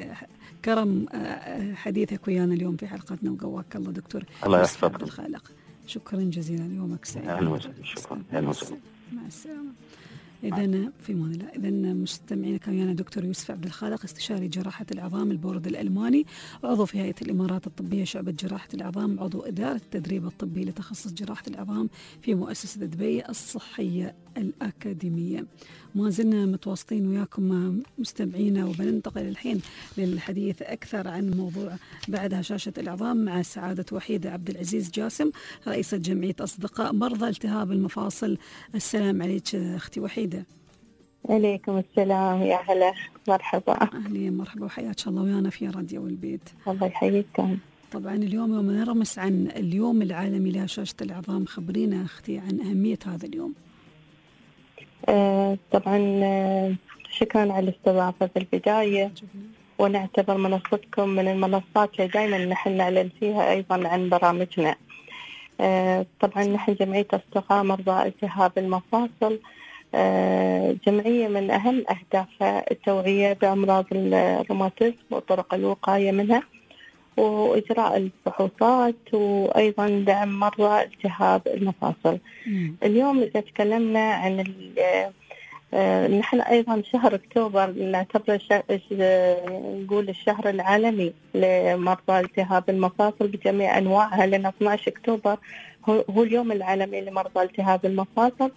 كرم حديثك ويانا اليوم في حلقتنا، وقواك الله دكتور. الله يحفظك. الخالق، شكرا جزيلا، يومك سعيد. أهلا وسهلا. شكرا. أهلا وسهلا. مع السلامة. إذن في مان الله. إذن مستمعينا كان ويانا دكتور يوسف عبد الخالق، استشاري جراحة العظام البورد الألماني، عضو في هيئة الإمارات الطبية شعبة جراحة العظام، عضو إدارة التدريب الطبي لتخصص جراحة العظام في مؤسسة دبي الصحية الأكاديمية. ما زلنا متواصلين وياكم مستمعينا، وبننتقل الحين للحديث أكثر عن موضوع بعد هشاشة العظام مع سعادة وحيدة عبد العزيز جاسم، رئيسة جمعية أصدقاء مرضى التهاب المفاصل. السلام عليك أختي وحيدة. عليكم السلام، يا هلا، مرحبا. أهلين مرحبا، وحياك الله ويانا في راديو البيت. الله يحييكم. طبعا اليوم يوم نرمس عن اليوم العالمي لهشاشة العظام، خبرينا أختي عن أهمية هذا اليوم. آه طبعا آه شكرا على الاستضافة في البداية، ونعتبر منصتكم من المنصات اللي دائما نحن نعلن فيها أيضا عن برامجنا. آه طبعا نحن جمعية أصدقاء مرضى التهاب المفاصل، آه جمعية من أهم أهدافها التوعية بأمراض الروماتيزم وطرق الوقاية منها، وإجراء الفحوصات، وأيضا دعم مرضى التهاب المفاصل. مم. اليوم إذا تكلمنا عن آه نحن أيضا شهر أكتوبر نعتبر نقول الشهر العالمي لمرضى التهاب المفاصل بجميع أنواعها، لأن اثني عشر أكتوبر هو اليوم العالمي لمرضى التهاب المفاصل.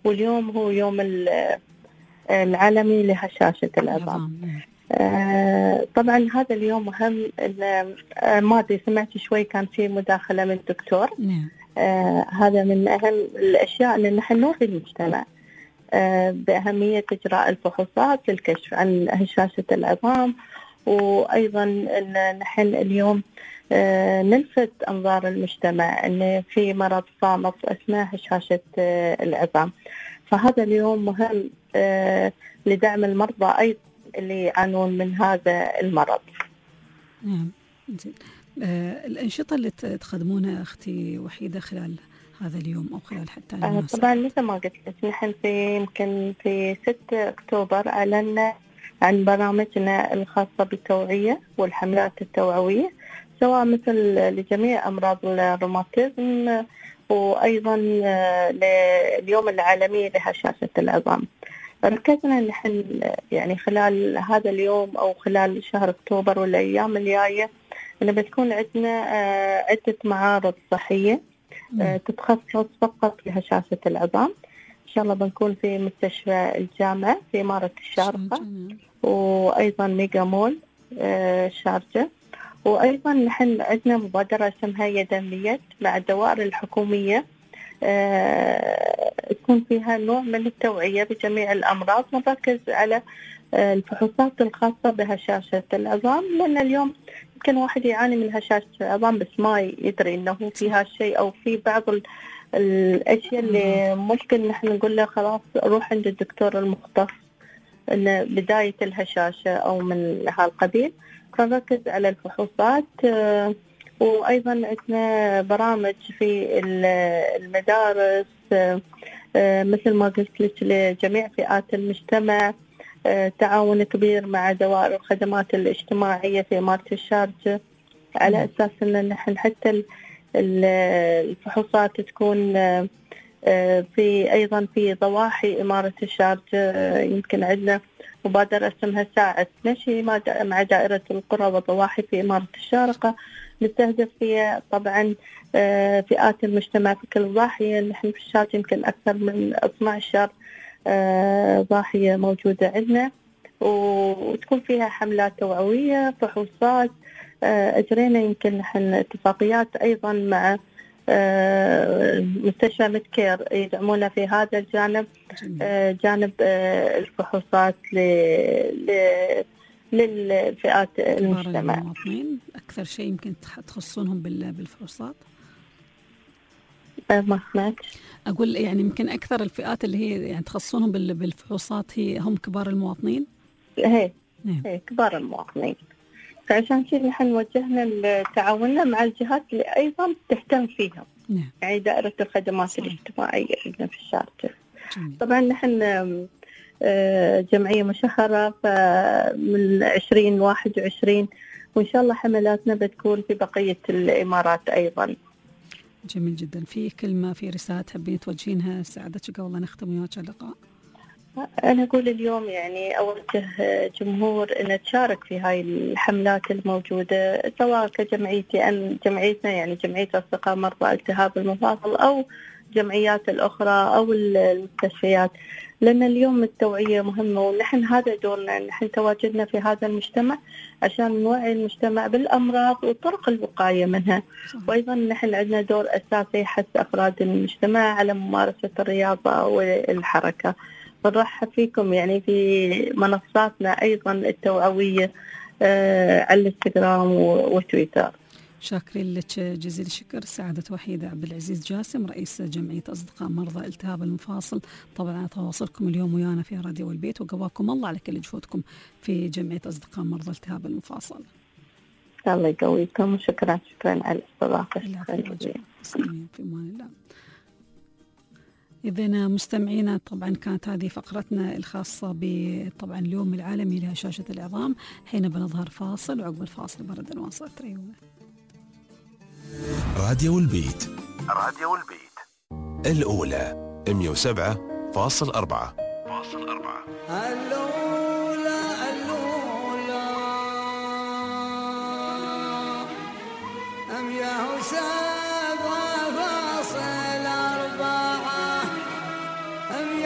واليوم هو يوم العالمي لهشاشة العظام. آه طبعا هذا اليوم مهم. آه ما أدري سمعت شوي كان في مداخلة من الدكتور. آه هذا من أهم الأشياء أن نحن نوعي المجتمع آه بأهمية إجراء الفحوصات للكشف عن هشاشة العظام، وأيضا أن نحن اليوم آه نلفت أنظار المجتمع أن في مرض صامت اسمه هشاشة آه العظام. فهذا اليوم مهم آه لدعم المرضى أيضا اللي يعانون من هذا المرض. نعم. آه الأنشطة اللي تقدمونها أختي وحيدة خلال هذا اليوم أو خلال حتى آه طبعا مثل ما قلت لك نحن في يمكن في ستة أكتوبر أعلنا عن برامجنا الخاصة بالتوعية والحملات التوعوية، سواء مثل لجميع أمراض الروماتيزم وأيضا لليوم العالمي لهشاشة العظام. ركزنا نحن يعني خلال هذا اليوم أو خلال شهر أكتوبر والأيام الجاية أن بتكون عندنا عدة معارض صحية تتخصص فقط لهشاشة العظام. إن شاء الله بنكون في مستشفى الجامعة في إمارة الشارقة، وأيضا ميجا مول الشارجة، وأيضا نحن عندنا مبادرة اسمها يدا بيد مع الدوائر الحكومية أه تكون فيها نوع من التوعية بجميع الأمراض، نركز على أه الفحوصات الخاصة بهشاشة العظام، لأن اليوم يمكن واحد يعاني من هشاشة العظام بس ما يدري إنه فيها شيء، أو في بعض الأشياء اللي ممكن نحن نقول له خلاص روح عند الدكتور المختص إن بداية الهشاشة أو من هالقبيل. فنركز على الفحوصات أه وأيضا عندنا برامج في المدارس مثل ما قلت لك لجميع فئات المجتمع، تعاون كبير مع دوائر الخدمات الاجتماعية في إمارة الشارجة، على أساس أن نحن حتى الفحوصات تكون في أيضا في ضواحي إمارة الشارجة. يمكن عندنا مبادرة اسمها ساعة مشي مع دائرة القرى والضواحي في إمارة الشارقة، نستهدف فيها طبعا فئات المجتمع في كل ضاحية. نحن في الشارقة يمكن أكثر من اثني عشر ضاحية موجودة عندنا، وتكون فيها حملات توعوية، فحوصات. أجرينا يمكن نحن اتفاقيات أيضا مع مستشفى متكير يدعمونا في هذا الجانب، جانب الفحوصات للفئات المجتمع. المواطنين أكثر شيء يمكن تخصونهم بالفحوصات؟ ما سمعت. أقول يعني يمكن أكثر الفئات اللي هي يعني تخصونهم بالفحوصات هي هم كبار المواطنين؟ هي, هي كبار المواطنين. فعشان كذا نحن وجهنا تعاوننا مع الجهات اللي أيضا تهتم فيها. نعم. يعني دائرة الخدمات صحيح. الاجتماعية عندنا في الشارقة. طبعا نحن جمعية مشهرة من عشرين واحد وعشرين، وإن شاء الله حملاتنا بتكون في بقية الإمارات أيضا. جميل جدا. في كلمة في رسالة تحبين توجهينها سعادتك قبل أن نختم وياك اللقاء؟ أنا أقول اليوم يعني أوجه جمهور أن تشارك في هاي الحملات الموجودة، سواء كجمعيتي أن جمعيتنا يعني جمعية أصدقاء مرضى التهاب المفاصل أو جمعيات الأخرى أو المستشفيات، لأن اليوم التوعية مهمة، ونحن هذا دورنا، نحن تواجدنا في هذا المجتمع عشان نوعي المجتمع بالأمراض وطرق الوقاية منها. وأيضا نحن عندنا دور أساسي حث أفراد المجتمع على ممارسة الرياضة والحركة. بنرحب فيكم يعني في منصاتنا أيضا التوعوية على الانستغرام وتويتر. شاكرين لك جزيل الشكر سعادة وحيدة عبد العزيز جاسم، رئيس جمعية أصدقاء مرضى التهاب المفاصل. طبعا تواصلكم اليوم ويانا في راديو البيت، وقواكم الله على كل جهودكم في جمعية أصدقاء مرضى التهاب المفاصل. الله يقويكم وشكرا شكرا على الاستضافة. في أمان الله. إذن مستمعينا طبعا كانت هذه فقرتنا الخاصة بطبعا اليوم العالمي لهشاشة العظام. حين بنظهر فاصل، وعقب الفاصل برد نواصل تريونا. راديو البيت، راديو البيت الأولى مئة وسبعة فاصل أربعة. الأولى الأولى مئة وسبعة فاصل أربعة.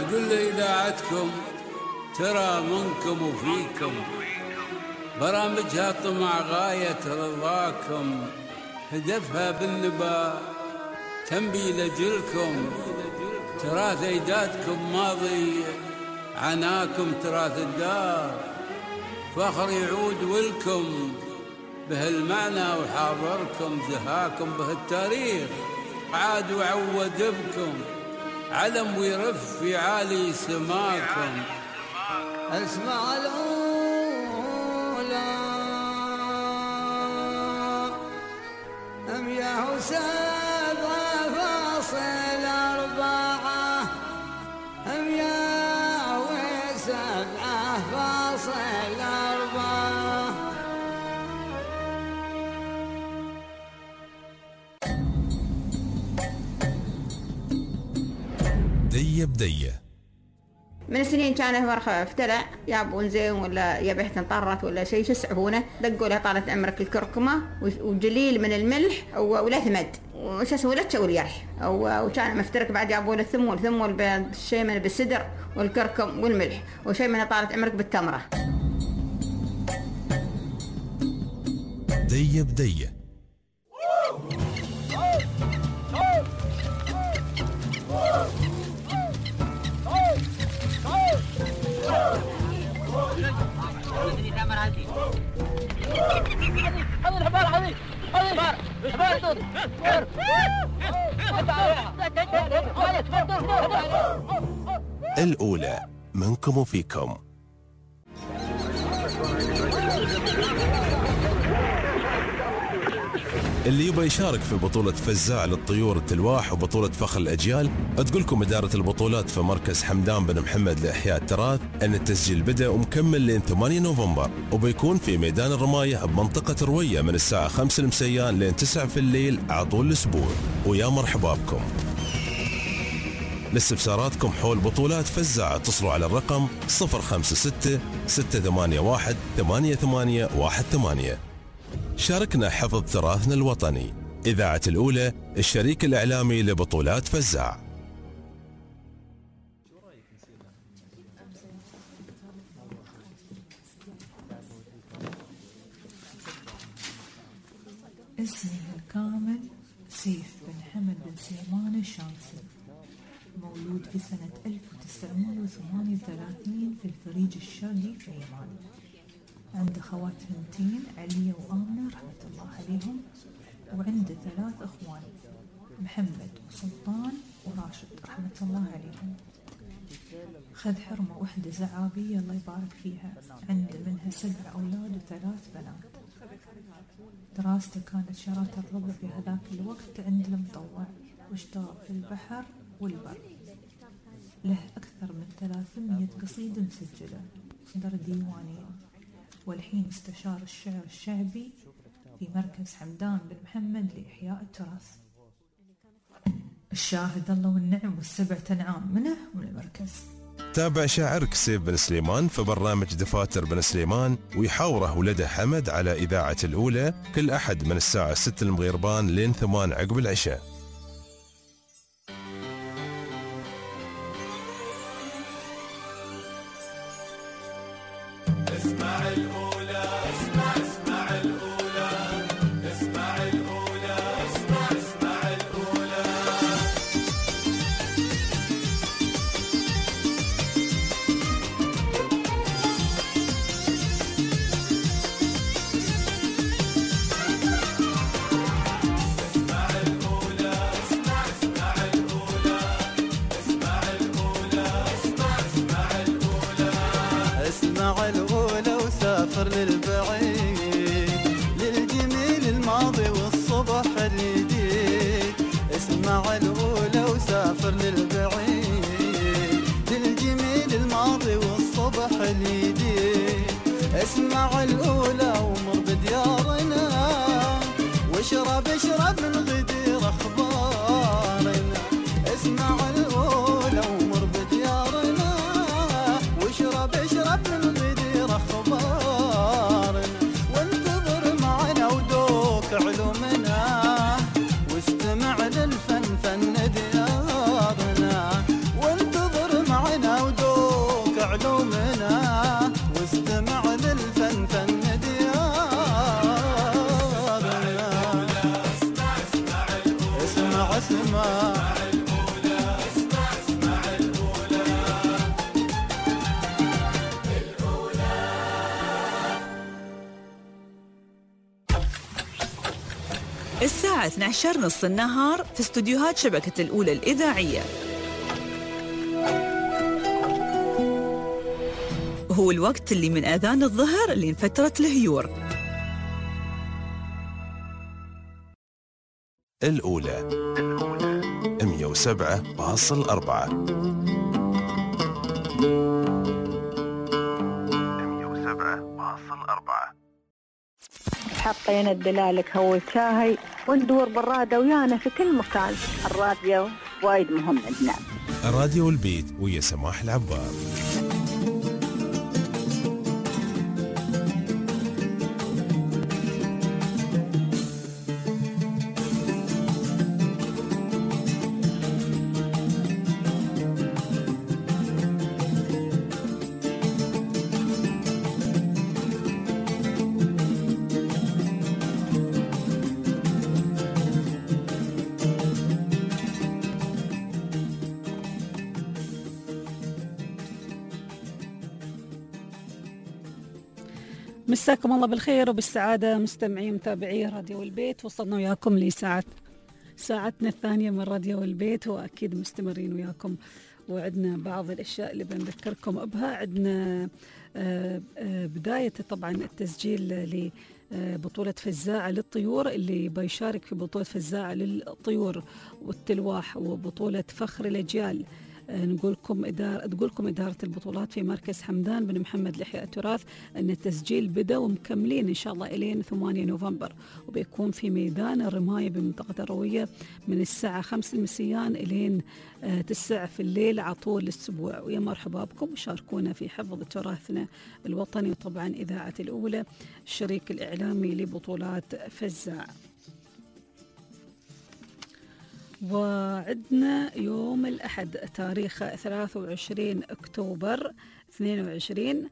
تقول لإذاعتكم ترى منكم وفيكم، برامجها طمع غاية رضاكم، هدفها بالنبا تنبي لجلكم، تراث أجدادكم ماضي عناكم تراث الدار، فخر يعود ولكم بهالمعنى وحاضركم، زهاكم بهالتاريخ عاد وعود بكم، علم ويرف في عالي سماكم. اسمع الأولى أمياه وسبعة فاصل أربعة، أمياه وسبعة فاصل أربعة. دية بدية. من سنين كان مرخ افتلع يابون زين ولا يبيح تنطرت ولا شيء، شو يسحبونه؟ دقوا له طالت عمرك الكركمه وجليل من الملح ولا ثمد وش اسوي له تسوي اليرح، وكان مفترك بعد يابوا له ثمول ثمول بالشيء من بالسدر والكركم والملح، وشيء من طالت عمرك بالتمره. دية بدية. الأولى منكم وفيكم. اللي يبغى يشارك في بطولة فزاع للطيور التلواح وبطولة فخر الأجيال، تقولكم إدارة البطولات في مركز حمدان بن محمد لإحياء التراث أن التسجيل بدأ ومكمل لين ثمانية نوفمبر، وبيكون في ميدان الرماية بمنطقة روية من الساعة خمسة المسيان لين تسعة في الليل على طول الأسبوع، ويا مرحبا بكم. لاستفساراتكم حول بطولات فزاع اتصلوا على الرقم صفر خمسة ستة ستة ثمانية واحد ثمانية ثمانية واحد ثمانية. شاركنا حفظ تراثنا الوطني. إذاعة الأولى الشريك الإعلامي لبطولات فزاع. اسمي الكامل سيف بن حمد بن سليمان الشامسي، مولود في سنة ألف وتسعمائة وثمانية وثلاثين في الفريج الشرقي في عمان. عنده خوات ثنتين عليا وآمنة رحمة الله عليهم، وعنده ثلاث أخوان محمد وسلطان وراشد رحمة الله عليهم. خذ حرمة وحدة زعابية الله يبارك فيها، عنده منها سبع أولاد وثلاث بنات. دراسته كانت شراكة الربع في هذاك الوقت عند المطوع، واشتغل في البحر والبر. له أكثر من ثلاثمية قصيدة مسجلة، صدر ديوانين، والحين استشار الشعر الشعبي في مركز حمدان بن محمد لإحياء التراث. الشاهد الله والنعم والسبع تنعام منه من المركز. تابع شاعرك سيف بن سليمان في برنامج دفاتر بن سليمان، ويحاوره ولده حمد على إذاعة الأولى كل أحد من الساعة ستة المغيربان لين ثمان عقب العشاء. اسمع الأولى اسمع اسمع الأولى اسمع الأولى اسمع اسمع الأولى. اسمع الأولى اسمع الأولى اسمع اسمع الأولى الأولى. الساعة اثني عشر نص النهار في استوديوهات شبكة الأولى الإذاعية. هو الوقت اللي من آذان الظهر لين فترة الهيور. الأولى مئة وسبعة فاصلة أربعة مئة وسبعة فاصلة أربعة. حطينا الدلالك هو الشاهي وندور بالرادة ويانا في كل مكان. الراديو وايد مهم عندنا. راديو البيت ويا سماح العبار. مساكم الله بالخير وبالسعادة مستمعين متابعي راديو البيت. وصلنا وياكم لساعة ساعتنا الثانية من راديو البيت، وأكيد مستمرين وياكم وعندنا بعض الأشياء اللي بنذكركم بها. عندنا بداية طبعا التسجيل لبطولة فزاعة للطيور اللي بيشارك في بطولة فزاعة للطيور والتلواح وبطولة فخر الأجيال. نقولكم إدارة تقولكم إدارة البطولات في مركز حمدان بن محمد لإحياء التراث أن التسجيل بدأ ومكملين إن شاء الله إلين ثمانية نوفمبر، وبيكون في ميدان الرماية بمنطقة الروية من الساعة خمسة مساء إلين تسعة في الليل على طول الأسبوع. ويا مرحبا بكم، شاركونا في حفظ تراثنا الوطني. وطبعا إذاعة الأولى الشريك الإعلامي لبطولات فزاع. وعندنا يوم الأحد تاريخ ثلاثة وعشرين أكتوبر اثنين وعشرين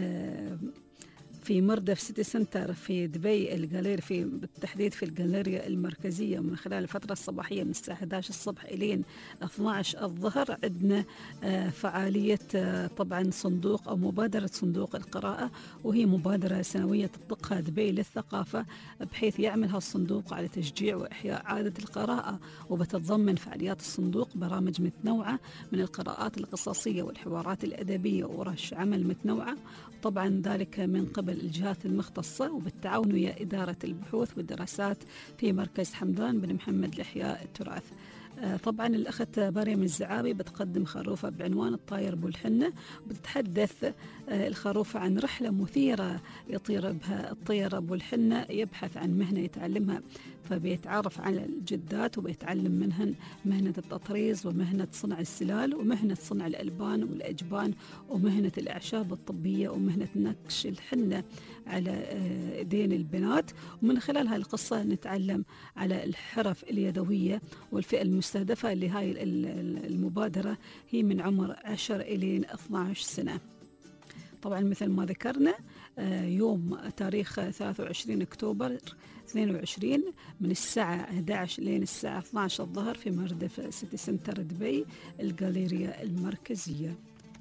في مردف سيتي سنتر في دبي الجاليري، في بالتحديد في الجاليريا المركزية، من خلال الفترة الصباحية من الساعة إحدى عشر الصبح إلين اثني عشر الظهر. عندنا فعالية طبعا صندوق أو مبادرة صندوق القراءة، وهي مبادرة سنوية تطلقها دبي للثقافة، بحيث يعمل هالصندوق على تشجيع وإحياء عادة القراءة، وبتتضمن فعاليات الصندوق برامج متنوعة من القراءات القصصية والحوارات الأدبية وورش عمل متنوعة، طبعا ذلك من قبل الجهات المختصة وبالتعاون ويا إدارة البحوث والدراسات في مركز حمدان بن محمد لإحياء التراث. طبعا الأخت مريم الزعابي بتقدم خروفة بعنوان الطاير أبو الحنة، وبتتحدث الخروفة عن رحلة مثيرة يطير بها الطير أبو الحنة، يبحث عن مهنة يتعلمها، فبيتعرف على الجدات وبيتعلم منهن مهنة التطريز ومهنة صنع السلال ومهنة صنع الألبان والأجبان ومهنة الأعشاب الطبية ومهنة نكش الحنة على ايدين البنات. ومن خلال هاي القصة نتعلم على الحرف اليدوية. والفئة المستهدفة لهاي المبادرة هي من عمر عشر إلى اثني عشر سنة. طبعا مثل ما ذكرنا يوم تاريخ ثلاثة وعشرين أكتوبر اثنين وعشرين من الساعة إحدى عشر لين الساعة اثني عشر الظهر في مردف سيتي سنتر دبي الجاليريا المركزية.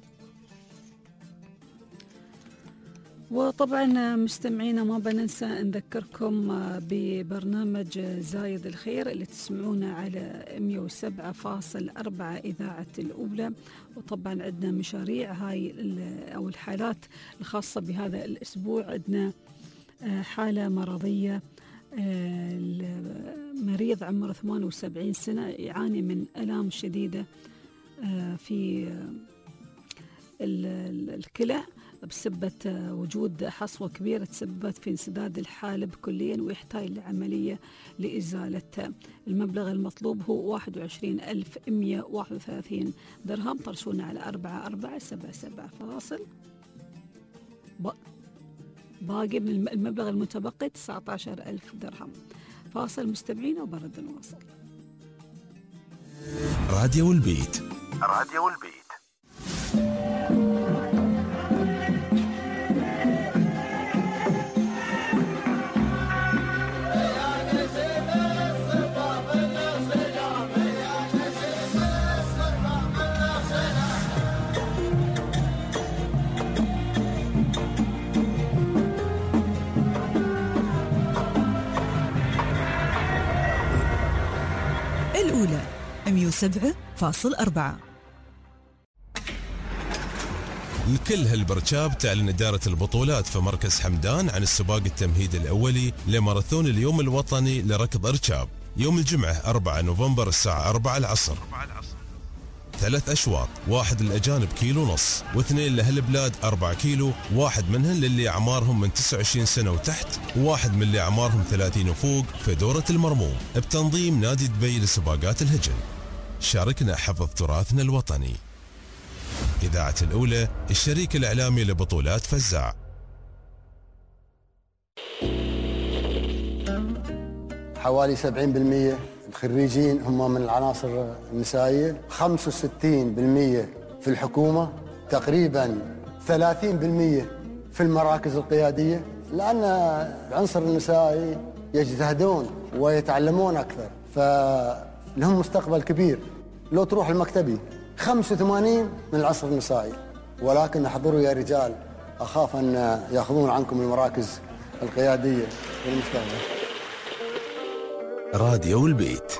وطبعا مستمعينا ما بننسى نذكركم ببرنامج زايد الخير اللي تسمعونه على مئة وسبعة فاصلة أربعة إذاعة الأولى. وطبعا عندنا مشاريع هاي أو الحالات الخاصة بهذا الأسبوع. عندنا حالة مرضية، مريض عمره ثمانية وسبعين سنة يعاني من آلام شديدة في الكلى بسبب وجود حصوة كبيرة تسببت في انسداد الحالب كليا ويحتاج لعملية لإزالتها. المبلغ المطلوب هو واحد وعشرين ألف ومئة وواحد وثلاثين درهم. طرشونا على أربعة أربعة سبعة سبعة فاصل باقي من المبلغ المتبقي تسعة عشر ألف درهم. فاصل مستمعين وبرد نواصل. راديو البيت. راديو البيت. يا مئة وسبعة فاصلة أربعة. لكل هالبرشاب تعلن إدارة البطولات في مركز حمدان عن السباق التمهيدي الأولي لماراثون اليوم الوطني لركض إرشاب يوم الجمعة أربعة نوفمبر الساعة أربعة العصر. ثلاث أشواط، واحد للأجانب كيلو ونص، واثنين لأهل البلاد أربعة كيلو، واحد منهم للي أعمارهم من تسعة وعشرين سنة وتحت، وواحد من اللي أعمارهم ثلاثين وفوق في دورة المرموم بتنظيم نادي دبي لسباقات الهجن. شاركنا حفظ تراثنا الوطني. إذاعة الأولى، الشريك الإعلامي لبطولات فزاع. حوالي سبعين بالمئة الخريجين هم من العناصر النسائية، خمسة وستين بالمئة في الحكومة، تقريبا ثلاثين بالمئة في المراكز القيادية، لأن العنصر النسائي يجتهدون ويتعلمون أكثر، فلهم مستقبل كبير. لو تروح المكتبي خمسة وثمانين من العنصر النسائي، ولكن احضروا يا رجال، أخاف أن يأخذون عنكم المراكز القيادية في المستقبل. راديو البيت.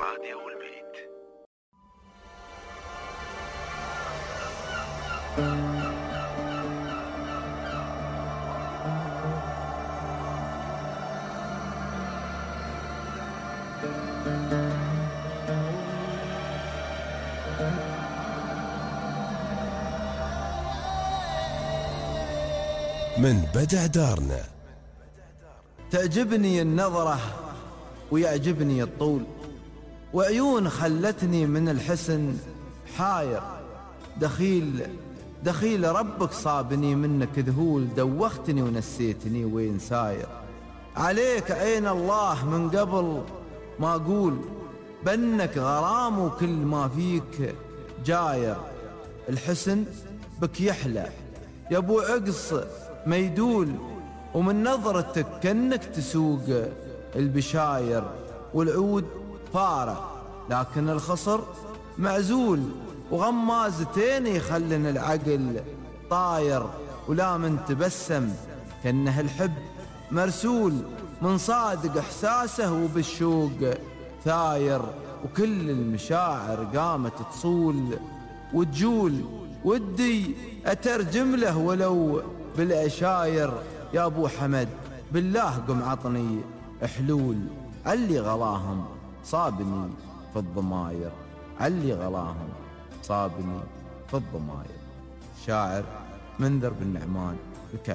من بدع دارنا. تعجبني النظرة ويعجبني الطول، وعيون خلتني من الحسن حاير، دخيل دخيل ربك صابني منك ذهول، دوختني ونسيتني وين ساير. عليك عين الله من قبل ما أقول، بنك غرام وكل ما فيك جاير. الحسن بك يحلى يا ابو عقص ميدول، ومن نظرتك كأنك تسوق البشاير. والعود فارع لكن الخصر معزول، وغمازتين يخلن العقل طاير. ولا من تبسم كأنه الحب مرسول، من صادق احساسه وبالشوق ثاير. وكل المشاعر قامت تصول وتجول، ودي أترجم له ولو بالأشاير. يا أبو حمد بالله قم عطني حلول، علي غلاهم صابني في الضماير، علي غلاهم صابني في الضماير. شاعر منذر بن نعمان الكعب.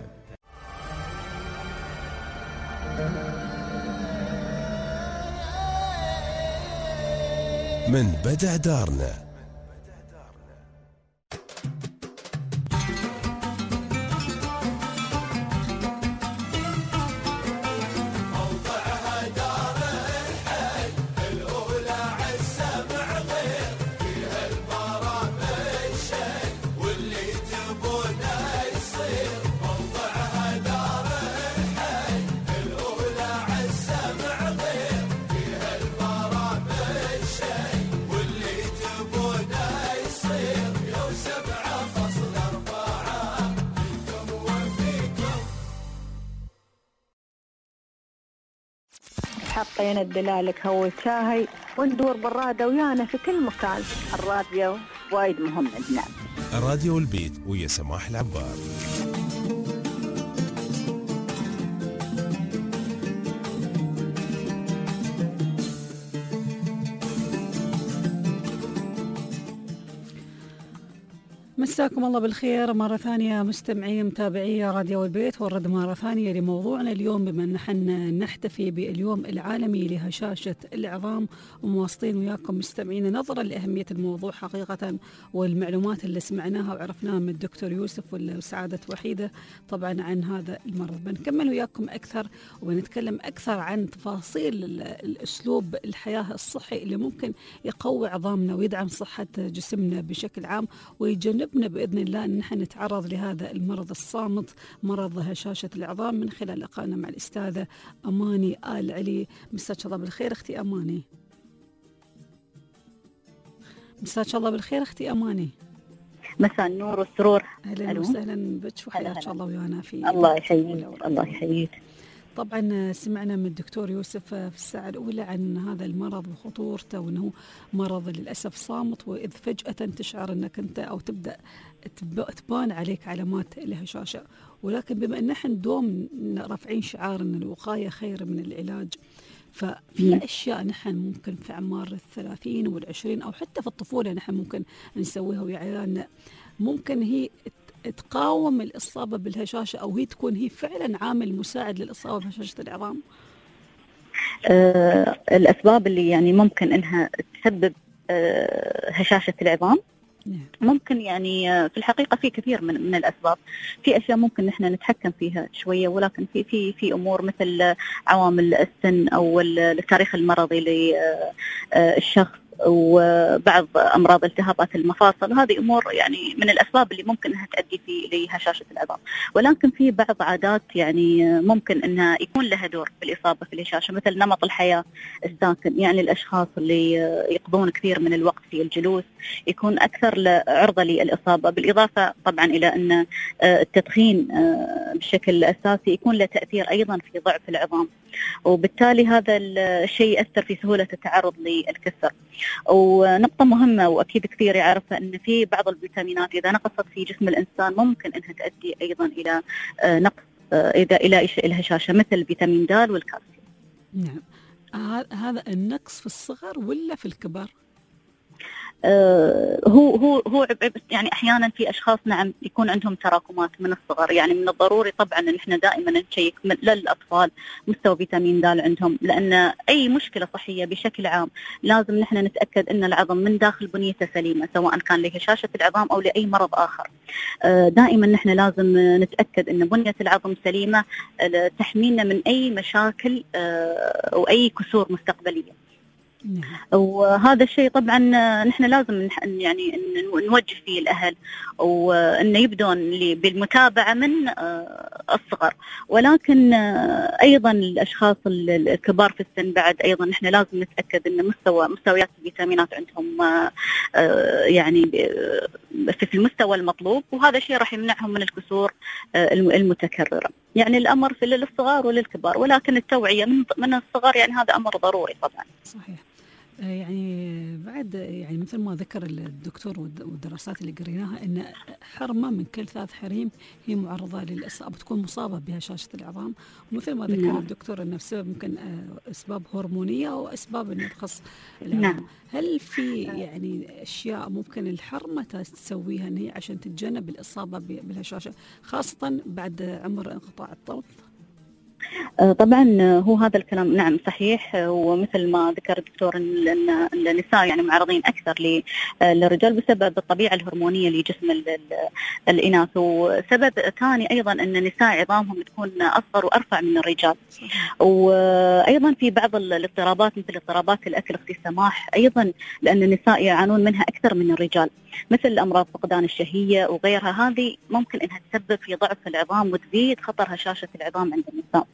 من بدع دارنا. حطينا الدلالك هو الشاهي وندور بالرادة ويانا في كل مكان. الراديو وايد مهم عندنا. راديو البيت ويا سماح العبار. مساكم الله بالخير مرة ثانية مستمعي متابعي راديو البيت، ورد مرة ثانية لموضوعنا اليوم، بما أن احنا نحتفي باليوم العالمي لهشاشة العظام، ومواصلين وياكم مستمعين نظرا لأهمية الموضوع حقيقة، والمعلومات اللي سمعناها وعرفناها من الدكتور يوسف والسعادة وحيدة طبعا عن هذا المرض. بنكمل وياكم أكثر وبنتكلم أكثر عن تفاصيل الأسلوب الحياة الصحي اللي ممكن يقوي عظامنا ويدعم صحة جسمنا بشكل عام، ويجنب بإذن الله أن نحن نتعرض لهذا المرض الصامت، مرض هشاشة العظام، من خلال لقائنا مع الأستاذة أماني آل علي. مساك الله بالخير أختي أماني. مساك الله بالخير أختي أماني. مساء النور والسرور. أهلا وسهلا بك وحياك الله ويانا في الله يحييك. الله يحييك. طبعا سمعنا من الدكتور يوسف في الساعة الأولى عن هذا المرض وخطورته، وأنه مرض للأسف صامت، وإذ فجأة تشعر أنك أنت أو تبدأ تبان عليك علامات الهشاشة. ولكن بما أن نحن دوم رافعين شعار أن الوقاية خير من العلاج، ففي أشياء نحن ممكن في أعمار الثلاثين والعشرين أو حتى في الطفولة نحن ممكن نسويها ويا عيالنا، ممكن هي تقاوم الإصابة بالهشاشة، أو هي تكون هي فعلا عامل مساعد للإصابة بهشاشة العظام. آه الأسباب اللي يعني ممكن أنها تسبب آه هشاشة العظام ممكن يعني في الحقيقة في كثير من من الأسباب. في أشياء ممكن نحن نتحكم فيها شوية، ولكن في في في أمور مثل عوامل السن أو التاريخ المرضي للشخص وبعض أمراض التهابات المفاصل، وهذه أمور يعني من الأسباب اللي ممكن أنها تؤدي في لهشاشة العظام. ولكن في بعض عادات يعني ممكن أنها يكون لها دور في الإصابة في الهشاشة، مثل نمط الحياة الساكن. يعني الأشخاص اللي يقضون كثير من الوقت في الجلوس يكون أكثر عرضة للإصابة، بالإضافة طبعا إلى أن التدخين بشكل أساسي يكون له تأثير أيضا في ضعف العظام، وبالتالي هذا الشيء يأثر في سهولة التعرض للكسر. ونقطة مهمة وأكيد كثير يعرفها أن في بعض الفيتامينات إذا نقصت في جسم الإنسان ممكن أنها تؤدي أيضا إلى نقص إذا إلى الهشاشة، مثل فيتامين د والكالسيوم. نعم، هذا النقص في الصغر ولا في الكبر؟ آه هو هو هو يعني احيانا في اشخاص نعم يكون عندهم تراكمات من الصغر. يعني من الضروري طبعا ان احنا دائما نشيك للاطفال مستوى فيتامين د عندهم، لان اي مشكله صحيه بشكل عام لازم نحن نتاكد ان العظم من داخل بنيته سليمه، سواء كان لهشاشه العظام او لاي مرض اخر. آه دائما نحن لازم نتاكد ان بنيه العظم سليمه تحمينا من اي مشاكل آه واي كسور مستقبليه. وهذا الشيء طبعا نحن لازم يعني نوجه فيه الأهل، وأن يبدون بالمتابعة من الصغر. ولكن أيضا الأشخاص الكبار في السن بعد أيضا نحن لازم نتأكد أن مستوى مستويات الفيتامينات عندهم يعني في المستوى المطلوب، وهذا الشيء راح يمنعهم من الكسور المتكررة. يعني الأمر في للصغار وللكبار، ولكن التوعية من من الصغر يعني هذا أمر ضروري طبعا. صحيح. يعني بعد يعني مثل ما ذكر الدكتور والدراسات اللي قريناها ان حرمه من كل ثلاث حريم هي معرضه للاصابه، تكون مصابه بهشاشه العظام. ومثل ما ذكر نعم. الدكتور انه بسبب ممكن اسباب هرمونيه واسباب انه تخص العظام. نعم. هل في يعني اشياء ممكن الحرمه تسويها ان هي عشان تتجنب الاصابه بالهشاشه، خاصه بعد عمر انقطاع الطلق؟ طبعا هو هذا الكلام نعم صحيح، ومثل ما ذكر الدكتور ان النساء يعني معرضين اكثر للرجال بسبب الطبيعه الهرمونيه لجسم الاناث. وسبب ثاني ايضا ان النساء عظامهم تكون اصغر وارفع من الرجال. وايضا في بعض الاضطرابات مثل اضطرابات الاكل في السماح ايضا، لان النساء يعانون منها اكثر من الرجال، مثل امراض فقدان الشهيه وغيرها. هذه ممكن انها تسبب في ضعف العظام وتزيد خطر هشاشه العظام عند النساء.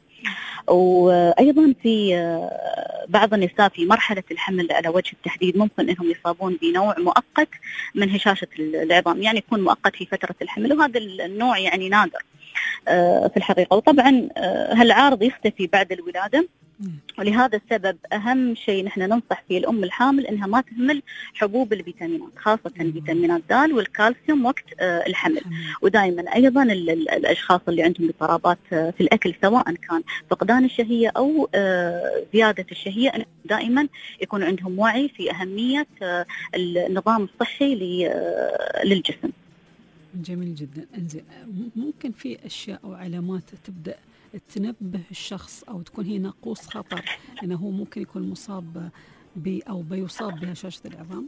وأيضا في بعض النساء في مرحلة الحمل على وجه التحديد ممكن أنهم يصابون بنوع مؤقت من هشاشة العظام، يعني يكون مؤقت في فترة الحمل، وهذا النوع يعني نادر في الحقيقة. وطبعا هالعارض يختفي بعد الولادة، ولهذا السبب أهم شيء نحن ننصح فيه الأم الحامل إنها ما تهمل حبوب الفيتامينات، خاصة فيتامينات د والكالسيوم وقت الحمل. ودائما أيضا الأشخاص اللي عندهم اضطرابات في الأكل سواء كان فقدان الشهية أو زيادة الشهية، دائما يكون عندهم وعي في أهمية النظام الصحي للجسم. جميل جدا. انزين، ممكن في أشياء أو علامات تبدأ تنبه الشخص أو تكون هي ناقوس خطر أنه هو ممكن يكون مصاب ب أو بيصاب بهشاشة العظام؟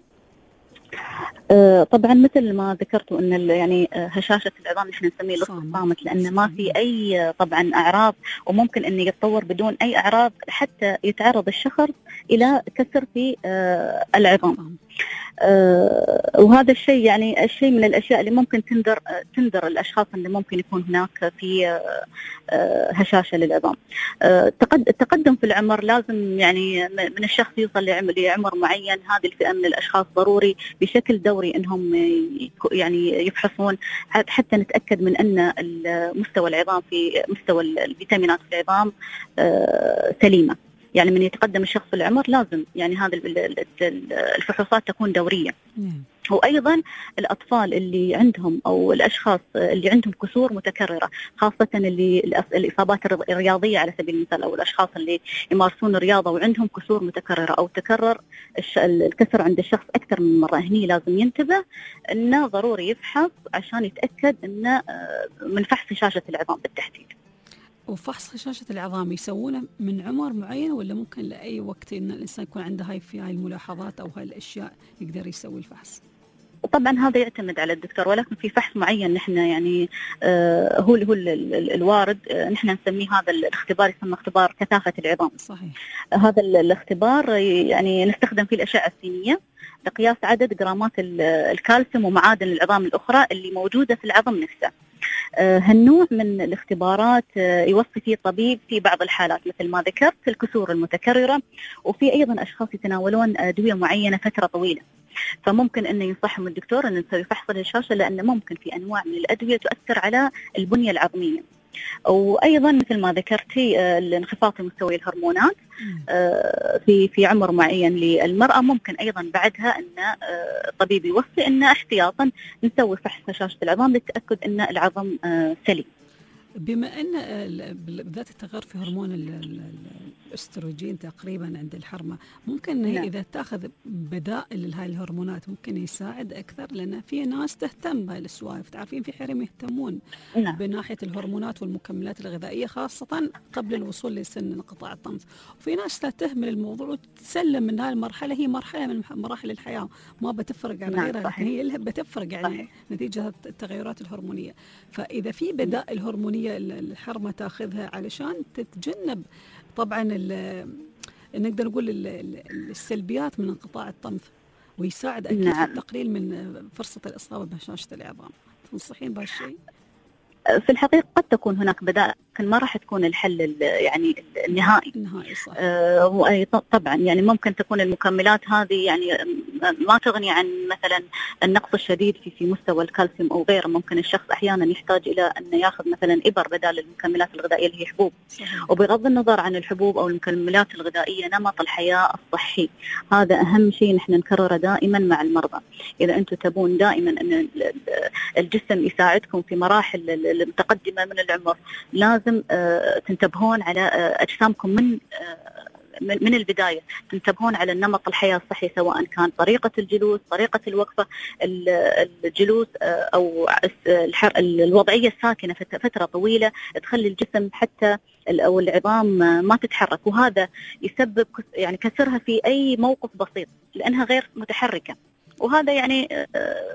أه طبعا مثل ما ذكرتوا أن يعني هشاشة العظام نحن نسميه لص الصامت، لأن ما في أي طبعا أعراض، وممكن أن يتطور بدون أي أعراض حتى يتعرض الشخص إلى كسر في أه العظام. آه وهذا الشيء يعني الشيء من الأشياء اللي ممكن تندر تندر الأشخاص اللي ممكن يكون هناك في آه هشاشة للعظام. آه التقدم في العمر لازم يعني من الشخص يوصل لعمر معين، هذه الفئة من الأشخاص ضروري بشكل دوري أنهم يعني يفحصون حتى نتأكد من أن مستوى العظام في مستوى الفيتامينات في العظام آه سليمة. يعني من يتقدم الشخص في العمر لازم يعني هذه الفحوصات تكون دورية. وأيضا الأطفال اللي عندهم أو الأشخاص اللي عندهم كسور متكررة، خاصة اللي الإصابات الرياضية على سبيل المثال، أو الأشخاص اللي يمارسون الرياضة وعندهم كسور متكررة أو تكرر الكسر عند الشخص أكثر من مرة، هني لازم ينتبه إنه ضروري يفحص عشان يتأكد إنه من فحص هشاشة العظام بالتحديد. وفحص هشاشة العظام يسوونه من عمر معين ولا ممكن لأي وقت إن الإنسان يكون عنده هاي في هاي الملاحظات أو هاي الأشياء يقدر يسوي الفحص؟ طبعا هذا يعتمد على الدكتور، ولكن في فحص معين نحن يعني آه هو هو الوارد، آه نحن نسميه هذا الاختبار يسمى اختبار كثافة العظام. صحيح. آه هذا الاختبار يعني نستخدم فيه الأشعة السينية لقياس عدد جرامات الكالسيوم ومعادن العظام الأخرى اللي موجودة في العظم نفسه. هالنوع من الاختبارات يوصي فيه الطبيب في بعض الحالات مثل ما ذكرت الكسور المتكررة، وفي أيضا أشخاص يتناولون أدوية معينة فترة طويلة، فممكن أنه ينصحهم الدكتور أن نسوي فحص الهشاشة، لأن ممكن في أنواع من الأدوية تؤثر على البنية العظمية. وأيضا مثل ما ذكرتي الانخفاض في مستوى الهرمونات في في عمر معين للمرأة، ممكن أيضا بعدها أن الطبيب يوصي أن احتياطا نسوي فحص هشاشة العظام للتأكد أن العظم سليم. بما أن بالذات التغير في هرمون الاستروجين تقريبا عند الحرمة، ممكن نعم. إذا تأخذ بدائل لهاي الهرمونات ممكن يساعد أكثر، لأن في ناس تهتم بهاي السوالف، تعرفين في حرم يهتمون نعم. بناحية الهرمونات والمكملات الغذائية خاصة قبل الوصول لسن انقطاع الطمث، وفي ناس لا تهمل الموضوع وتسلم من هاي المرحلة، هي مرحلة من مراحل الحياة ما بتفرق عن غيرها، لكن هي اللي بتفرق يعني صحيح. نتيجة التغيرات الهرمونية. فإذا في بدائل هرمونية الحرمة تاخذها علشان تتجنب طبعا نقدر نقول السلبيات من انقطاع الطمث، ويساعد أكيد نعم. في التقليل من فرصة الإصابة بهشاشة العظام. تنصحين بهالشيء؟ في الحقيقة قد تكون هناك بدائل، لكن ما راح تكون الحل يعني النهائي. النهائي صح. آه طبعا يعني ممكن تكون المكملات هذه يعني ما تغني عن مثلا النقص الشديد في في مستوى الكالسيوم او غيره. ممكن الشخص احيانا يحتاج الى ان ياخذ مثلا ابر بدل المكملات الغذائيه اللي هي حبوب. صحيح. وبغض النظر عن الحبوب او المكملات الغذائيه، نمط الحياه الصحي هذا اهم شيء نحن نكرره دائما مع المرضى. اذا انتم تبون دائما ان الجسم يساعدكم في مراحل المتقدمه من العمر، لازم تنتبهون على أجسامكم من من البداية، تنتبهون على النمط الحياة الصحي، سواء كان طريقة الجلوس، طريقة الوقفة، الجلوس أو الوضعية الساكنة فترة طويلة تخلي الجسم حتى أو العظام ما تتحرك، وهذا يسبب يعني كسرها في أي موقف بسيط لأنها غير متحركة. وهذا يعني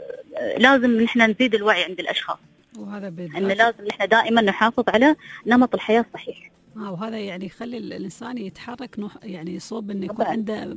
لازم نحن نزيد الوعي عند الأشخاص، وهذا أن لازم نحن دائما نحافظ على نمط الحياة الصحيح. آه وهذا يعني يخلي الإنسان يتحرك يعني صوب إنه يكون عنده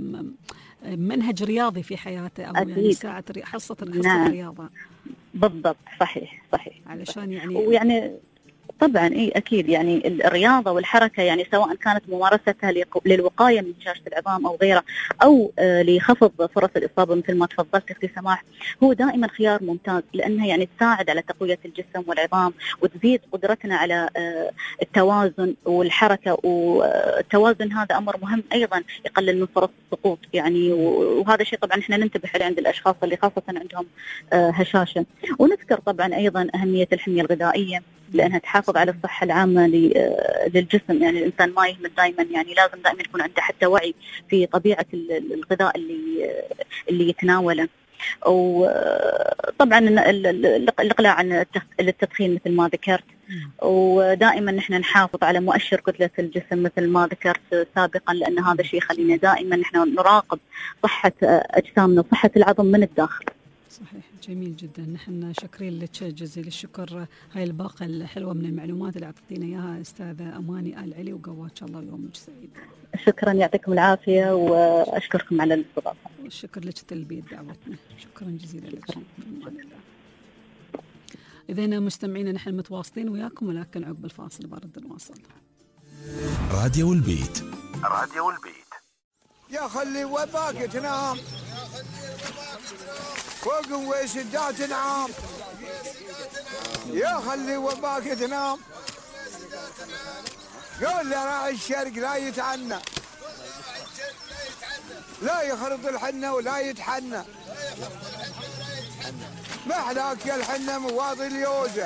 منهج رياضي في حياته، أو أكيد. يعني ساعة حصة حصة نعم. الرياضة. بالضبط صحيح صحيح. علشان يعني ويعني طبعا اي اكيد يعني الرياضه والحركه يعني سواء كانت ممارستها للوقايه من هشاشه العظام او غيره، او لخفض فرص الاصابه مثل ما تفضلت اختي سماح، هو دائما خيار ممتاز، لانها يعني تساعد على تقويه الجسم والعظام وتزيد قدرتنا على التوازن والحركه. والتوازن هذا امر مهم ايضا، يقلل من فرص السقوط يعني، وهذا شيء طبعا احنا ننتبه عليه عند الاشخاص اللي خاصه عندهم هشاشه. ونذكر طبعا ايضا اهميه الحميه الغذائيه، لأنها تحافظ على الصحة العامة للجسم. يعني الإنسان ما يهمل دائما، يعني لازم دائما يكون عنده حتى وعي في طبيعة الغذاء اللي اللي يتناوله. وطبعا الإقلاع عن التدخين مثل ما ذكرت، ودائما نحن نحافظ على مؤشر كتلة الجسم مثل ما ذكرت سابقا، لأن هذا الشيء يخلينا دائما نحن نراقب صحة أجسامنا وصحة العظم من الداخل. صحيح، جميل جدا. نحن شاكرين لك جزيل الشكر. هاي الباقة الحلوة من المعلومات اللي أعطيتينا إياها أستاذة أماني آل علي، وقواك الله ويومك سعيد. شكرا، يعطيكم العافية وأشكركم على الاستضافة. والشكر لك تلبية دعوتنا، شكرا جزيلا لك. إذا مستمعينا نحن متواصلين وياكم، ولكن عقب الفاصل برد نواصل. راديو البيت. راديو البيت. يا خلي وباك تنام فوق وسدات تنام، يا خلي وباك تنام، قول لي راعي الشرق لا يتعنى، لا يخرط الحنة ولا يتحنى، محلاك يا الحنة مواضي اليوزة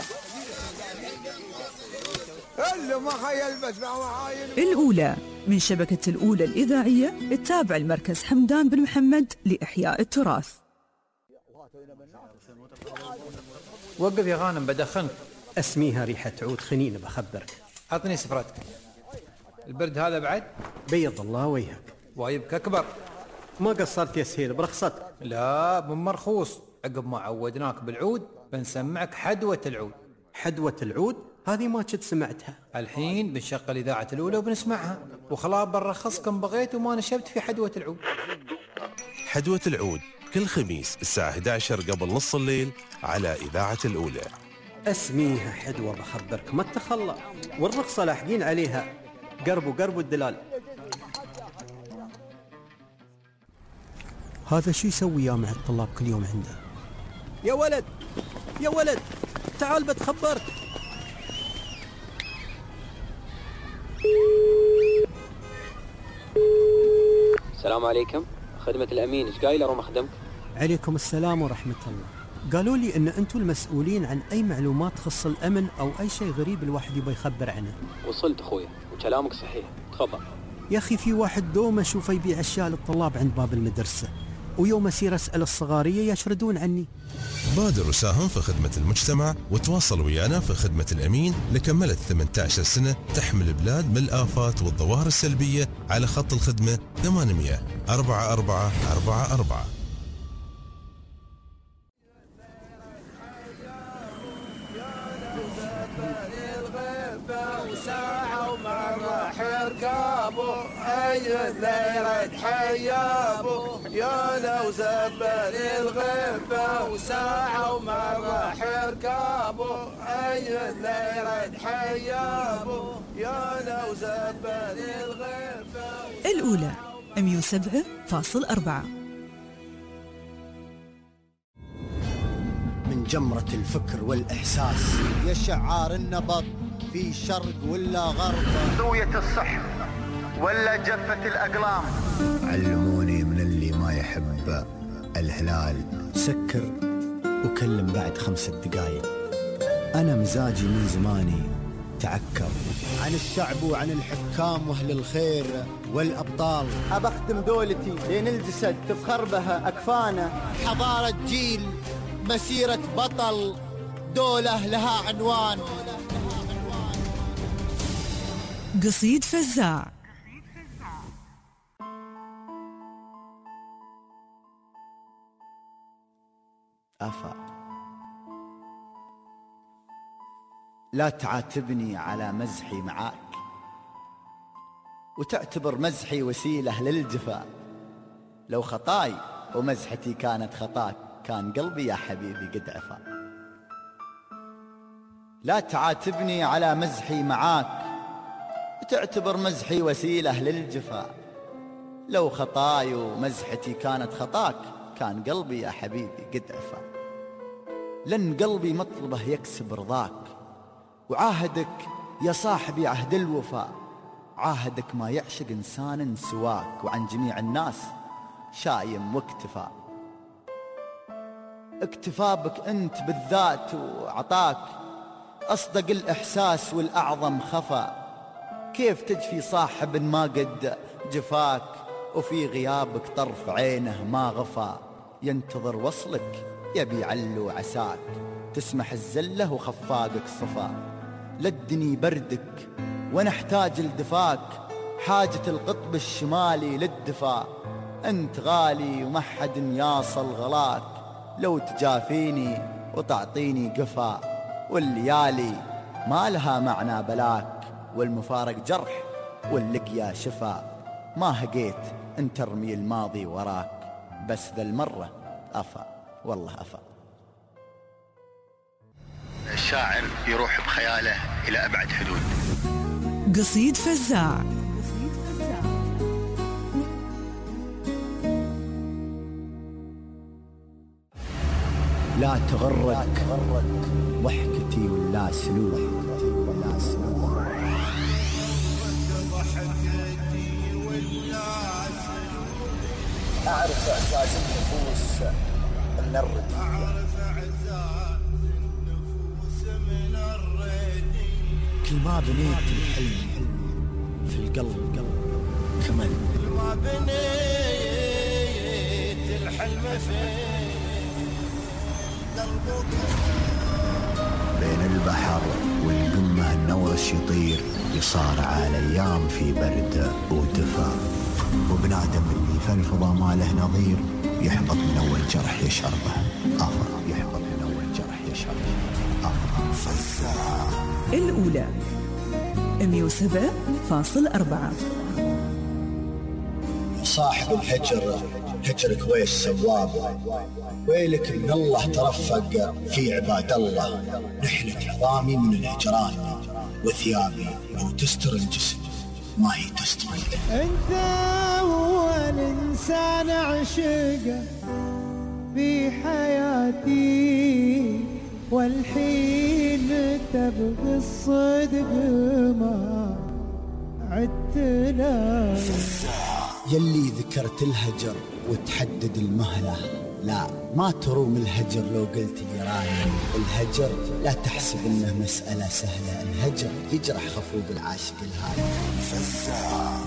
اللي ما خيل بس معاين. الأولى من شبكة الأولى الإذاعية، التابع المركز حمدان بن محمد لإحياء التراث. وقف يا غانم بدخنك. اسميها ريحة عود خنين بخبرك. عطني سفرتك. البرد هذا بعد؟ بيض الله وجهك. وايبك أكبر. ما قصرت يا سهيل برخصتك. لا من مرخوص، عقب ما عودناك بالعود بنسمعك حدوة العود. حدوة العود؟ هذه ما كنت سمعتها. الحين بنشغل إذاعة الأولى وبنسمعها، وخلاص بنرخصكم بغيت وما نشبت في حدوة العود. حدوة العود كل خميس الساعة إحدى عشر قبل نص الليل على إذاعة الأولى. اسميها حدوة بخبرك ما تخلى، والرخصة لاحقين عليها. قربوا قربوا الدلال. هذا شو يسوي يا مع الطلاب كل يوم عنده؟ يا ولد يا ولد تعال بتخبرك. السلام عليكم، خدمة الأمين، إيش قايل أروم أخدمك؟ عليكم السلام ورحمة الله. قالوا لي إن أنتم المسؤولين عن أي معلومات تخص الأمن أو أي شيء غريب الواحد يبغى يخبر عنه. وصلت أخويا وكلامك صحيح، تفضل. يا أخي في واحد دوم أشوفه يبيع أشياء للطلاب عند باب المدرسة، ويوم أسير أسأل الصغارية يشردون عني. بادر وساهم في خدمة المجتمع وتواصل ويانا في خدمة الأمين لكملت ثمانية عشر سنة تحمل بلاد من الآفات والظواهر السلبية على خط الخدمة ثمانمئة أربعة أربعة أربعة أربعة. أي الليل تحيابو يا لو زبل الغبة وساعة ومرة حركابو، أي الليل تحيابو يا لو زبل الغبة. الأولى مئة وسبعة فاصلة أربعة. من جمرة الفكر والإحساس يا شعار النبض في شرق ولا غرب، ضوية الصح ولا جفة الأقلام. علموني من اللي ما يحب الهلال سكر وكلم بعد خمسة دقايق. أنا مزاجي من زماني تعكر عن الشعب وعن الحكام وأهل الخير والأبطال. أبخدم دولتي لين الجسد تفخر بها أكفانه. حضارة جيل مسيرة بطل، دولة لها عنوان. قصيد فزاع. أفا لا تعاتبني على مزحي معاك وتعتبر مزحي وسيلة للجفاء. لو خطاي ومزحتي كانت خطاك كان قلبي يا حبيبي قد عفا. لا تعاتبني على مزحي معاك وتعتبر مزحي وسيلة للجفاء. لو خطاي ومزحتي كانت خطاك كان قلبي يا حبيبي قد عفا. لن قلبي مطلبه يكسب رضاك، وعاهدك يا صاحبي عهد الوفاء. عاهدك ما يعشق إنسان سواك، وعن جميع الناس شايم واكتفى. اكتفى بك أنت بالذات وعطاك أصدق الإحساس والأعظم خفا. كيف تجفي صاحب ما قد جفاك وفي غيابك طرف عينه ما غفى. ينتظر وصلك يبي علو عساك، تسمح الزلة وخفاقك صفا. لدني بردك ونحتاج لدفاك، حاجة القطب الشمالي للدفاع. أنت غالي ومحد ياصل غلاك، لو تجافيني وتعطيني قفا، والليالي ما لها معنى بلاك، والمفارق جرح واللقيا شفا. ما هقيت ان ترمي الماضي وراك، بس ذا المرة أفا والله أفا. الشاعر يروح بخياله إلى أبعد حدود. قصيد فزاع. لا تغرك ضحكتي ولا سلوك، أعرف إعزاز النفوس من الردية، كل ما بنيت الحلم في القلب كمل، كل ما بنيت الحلم في قلبك. بين البحر والقمة النورش يطير، يصارع الأيام في برد ودفا، وبنادم اللي في الفضا ما له نظير، يحبط من أول جرح يشربه آخر، يحبط من أول جرح يشربه آخر. فزاع. الأولى مية وسبعة فاصلة أربعة. صاحب الهجر هجرك ويش سواب، ويلك من الله ترفق في عباد الله، نحلك عظامي من الهجران، وثيابي لو تستر الجسم ما هي تستر. انت اول انسان عشقه في حياتي، والحين تبغي الصدق ما عدت لا. يلي ذكرت الهجر وتحدد المهلة، لا ما تروم الهجر لو قلت لي راني. الهجر لا تحسب انه مسألة سهلة، الهجر يجرح خفوق العاشق الهادي. فزاع.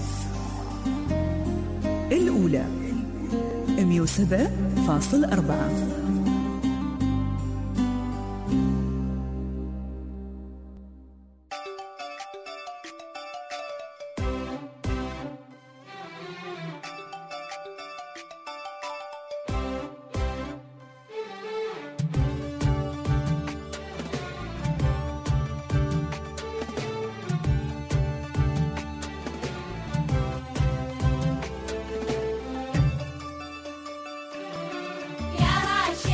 الأولى مية وسبعة فاصلة أربعة. يا راشد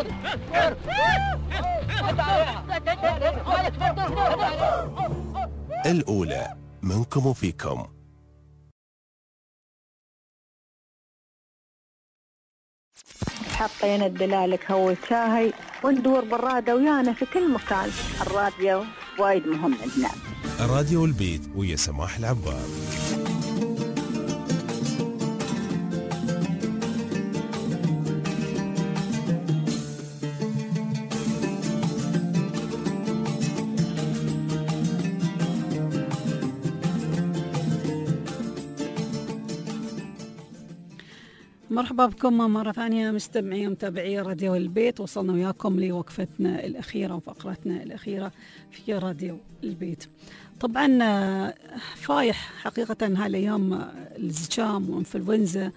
الأولى منكم وفيكم. حطينا الدلالك هو شاهي وندور بالرادة ويانا في كل مكان. الراديو وايد مهم عندنا. راديو البيت ويا سماح العبار. مرحبا بكم مرة ثانية مستمعي ومتابعي راديو البيت. وصلنا وياكم لوقفتنا الأخيرة وفقرتنا الأخيرة في راديو البيت. طبعا فايح حقيقة هالأيام الزكام وإنفلونزا.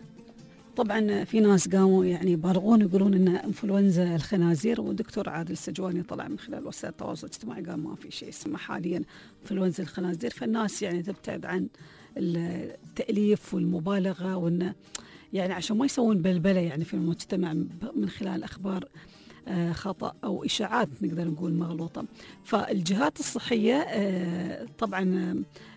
طبعا في ناس قاموا يعني يبالغون يقولون إن إنفلونزا الخنازير، والدكتور عادل سجواني طلع من خلال وسائل التواصل الاجتماعي قال ما في شيء اسمه حاليا إنفلونزا الخنازير. فالناس يعني تبتعد عن التأليف والمبالغة، وإن يعني عشان ما يسوون بلبلة يعني في المجتمع من خلال أخبار خطأ أو إشاعات نقدر نقول مغلوطة. فالجهات الصحية طبعا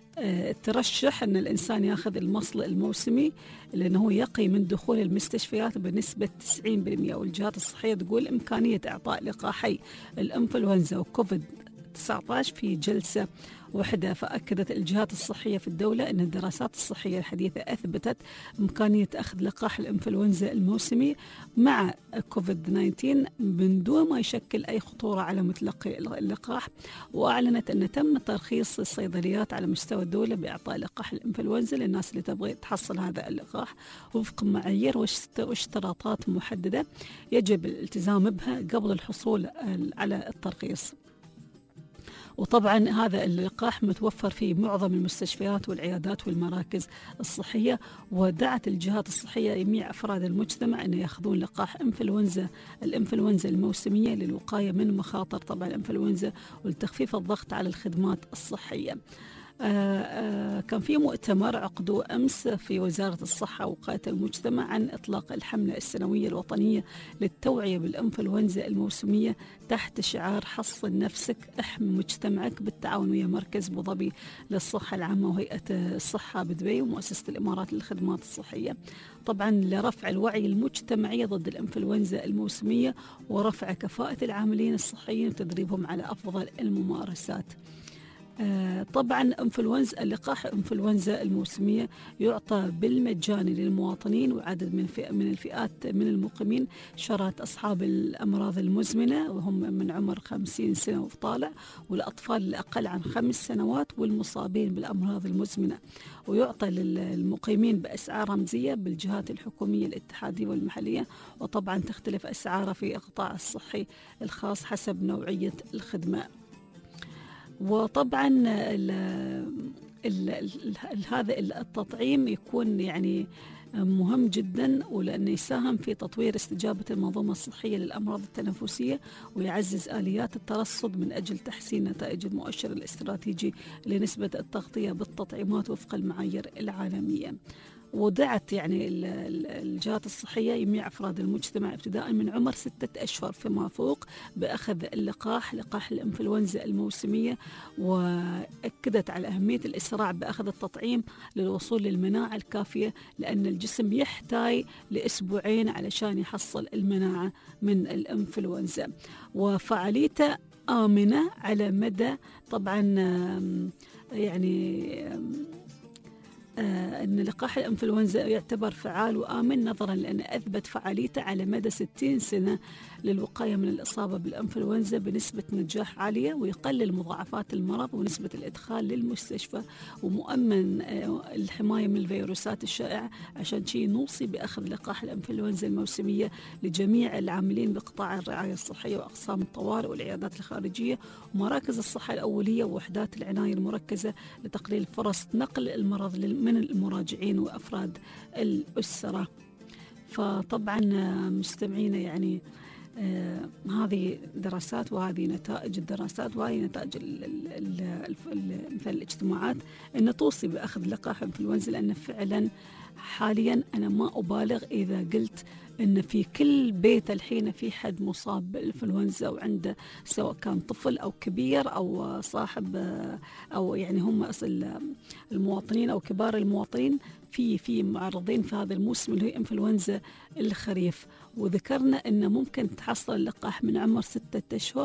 ترشح أن الإنسان يأخذ المصل الموسمي لأنه يقي من دخول المستشفيات بنسبة تسعين بالمئة. والجهات الصحية تقول إمكانية إعطاء لقاحي الإنفلونزا وكوفيد تسعة عشر في جلسة واحدة. فأكدت الجهات الصحية في الدولة أن الدراسات الصحية الحديثة أثبتت إمكانية أخذ لقاح الإنفلونزا الموسمي مع كوفيد تسعة عشر من دون ما يشكل أي خطورة على متلقي اللقاح. وأعلنت أن تم ترخيص الصيدليات على مستوى الدولة بإعطاء لقاح الإنفلونزا للناس اللي تبغي تحصل هذا اللقاح وفق معايير واشتراطات محددة يجب الالتزام بها قبل الحصول على الترخيص. وطبعا هذا اللقاح متوفر في معظم المستشفيات والعيادات والمراكز الصحية. ودعت الجهات الصحية جميع أفراد المجتمع أن يأخذون لقاح إنفلونزا الإنفلونزا الموسمية للوقاية من مخاطر طبعا الإنفلونزا ولتخفيف الضغط على الخدمات الصحية. آآ آآ كان في مؤتمر عقدوا أمس في وزارة الصحة ووقاية المجتمع عن إطلاق الحملة السنوية الوطنية للتوعية بالإنفلونزا الموسمية تحت شعار حصن نفسك احمي مجتمعك بالتعاون ويا مركز أبو ظبي للصحة العامة وهيئة الصحة بدبي ومؤسسة الإمارات للخدمات الصحية. طبعا لرفع الوعي المجتمعي ضد الإنفلونزا الموسمية ورفع كفاءة العاملين الصحيين وتدريبهم على أفضل الممارسات. آه طبعا انفلونزا اللقاح انفلونزا الموسمية يعطى بالمجاني للمواطنين وعدد من فئة من الفئات من المقيمين شرط أصحاب الأمراض المزمنة وهم من عمر خمسين سنة وطالع، والأطفال الأقل عن خمس سنوات والمصابين بالأمراض المزمنة. ويعطى للمقيمين بأسعار رمزية بالجهات الحكومية الاتحادية والمحلية، وطبعا تختلف أسعارها في القطاع الصحي الخاص حسب نوعية الخدمة. وطبعا ال ال ال هذا التطعيم يكون يعني مهم جدا ولأنه يساهم في تطوير استجابة المنظومة الصحية للأمراض التنفسية ويعزز آليات الترصد من أجل تحسين نتائج المؤشر الاستراتيجي لنسبة التغطية بالتطعيمات وفق المعايير العالمية. ودعت يعني الجهات الصحية جميع أفراد المجتمع ابتداء من عمر ستة أشهر فيما فوق بأخذ اللقاح لقاح الإنفلونزا الموسمية، وأكدت على أهمية الإسراع بأخذ التطعيم للوصول للمناعة الكافية لأن الجسم يحتاج لأسبوعين علشان يحصل المناعة من الإنفلونزا. وفعاليته آمنة على مدى طبعا يعني آه أن لقاح الإنفلونزا يعتبر فعال وآمن نظرا لأن أثبت فعاليته على مدى ستين سنة للوقاية من الإصابة بالإنفلونزا بنسبة نجاح عالية ويقلل مضاعفات المرض ونسبة الإدخال للمستشفى ومؤمن آه الحماية من الفيروسات الشائعة. عشان شيء نوصي بأخذ لقاح الإنفلونزا الموسمية لجميع العاملين بقطاع الرعاية الصحية وأقسام الطوارئ والعيادات الخارجية ومراكز الصحة الأولية ووحدات العناية المركزة لتقليل فرص نقل المرض من المراجعين وأفراد الأسرة. فطبعا مستمعين يعني آه هذه دراسات وهذه نتائج الدراسات وهذه نتائج ال ال ال مثل الاجتماعات أن توصي بأخذ لقاح إنفلونزا لأن فعلا حاليا أنا ما أبالغ إذا قلت أن في كل بيت الحين في حد مصاب بالإنفلونزا وعنده، سواء كان طفل أو كبير أو صاحب أو يعني هم المواطنين أو كبار المواطنين في في معرضين في هذا الموسم اللي هي إنفلونزا الخريف. وذكرنا أنه ممكن تحصل اللقاح من عمر ستة أشهر،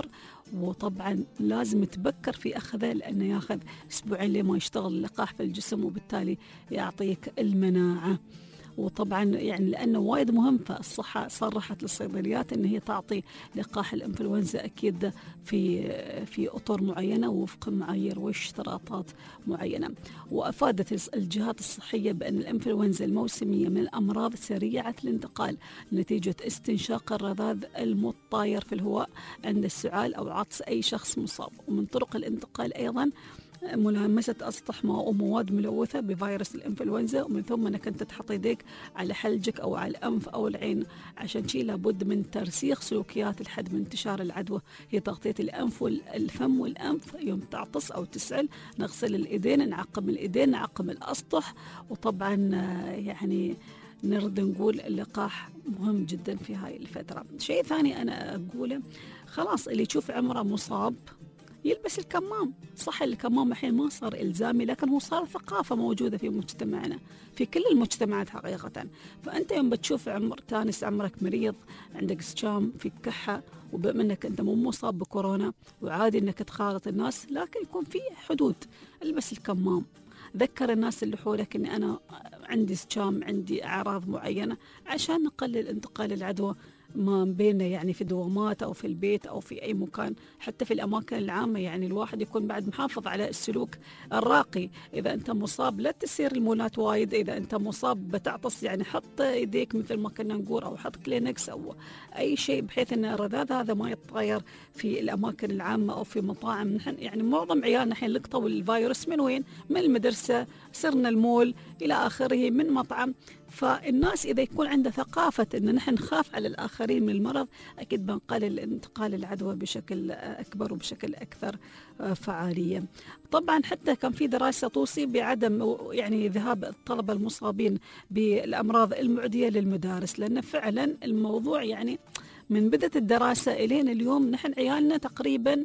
وطبعا لازم تبكر في أخذه لأنه ياخذ أسبوعين لما يشتغل اللقاح في الجسم وبالتالي يعطيك المناعة. وطبعا يعني لأنه وايد مهم، فالصحة صرحت للصيدليات أن هي تعطي لقاح الإنفلونزا أكيد في في أطر معينة وفق معايير واشتراطات معينة. وأفادت الجهات الصحية بأن الإنفلونزا الموسمية من الأمراض سريعة الانتقال نتيجة استنشاق الرذاذ المتطاير في الهواء عند السعال أو عطس أي شخص مصاب. ومن طرق الانتقال أيضا ملامسة أسطح ماء ومواد ملوثة بفيروس الإنفلونزا، ومن ثم أنك أنت تحط يديك على حلجك أو على الأنف أو العين. عشان شيء لابد من ترسيخ سلوكيات الحد من انتشار العدوى، هي تغطية الأنف والفم والأنف يوم تعطس أو تسعل، نغسل الإيدين، نعقم الإيدين، نعقم الأسطح. وطبعا يعني نرد نقول اللقاح مهم جدا في هاي الفترة. شيء ثاني أنا أقوله، خلاص اللي يشوف عمره مصاب يلبس الكمام. صح الكمام الحين ما صار إلزامي، لكن هو صار ثقافة موجودة في مجتمعنا في كل المجتمعات حقيقة. فأنت يوم بتشوف عمر تانس عمرك مريض، عندك سجام في كحة، وبما أنك أنت مو مصاب بكورونا وعادي أنك تخالط الناس، لكن يكون في حدود. البس الكمام، ذكر الناس اللي حولك أني أنا عندي سجام، عندي أعراض معينة، عشان نقلل انتقال العدوى ما بيننا، يعني في دوامات أو في البيت أو في أي مكان، حتى في الأماكن العامة. يعني الواحد يكون بعد محافظ على السلوك الراقي. إذا أنت مصاب لا تسير المولات وايد، إذا أنت مصاب بتعطس يعني حط يديك مثل ما كنا نقول، أو حط كلينكس أو أي شيء بحيث أن الرذاذ هذا ما يتطاير في الأماكن العامة أو في مطاعم. نحن يعني معظم عيالنا الحين لقطوا الفيروس من وين؟ من المدرسة، سرنا المول إلى آخره، من مطعم. فالناس إذا يكون عنده ثقافة أن نحن نخاف على الآخرين من المرض، أكيد بنقلل انتقال العدوى بشكل أكبر وبشكل أكثر فعالية. طبعا حتى كان في دراسة توصي بعدم يعني ذهاب الطلبة المصابين بالأمراض المعدية للمدارس، لأن فعلا الموضوع يعني من بدأت الدراسة إلين اليوم نحن عيالنا تقريبا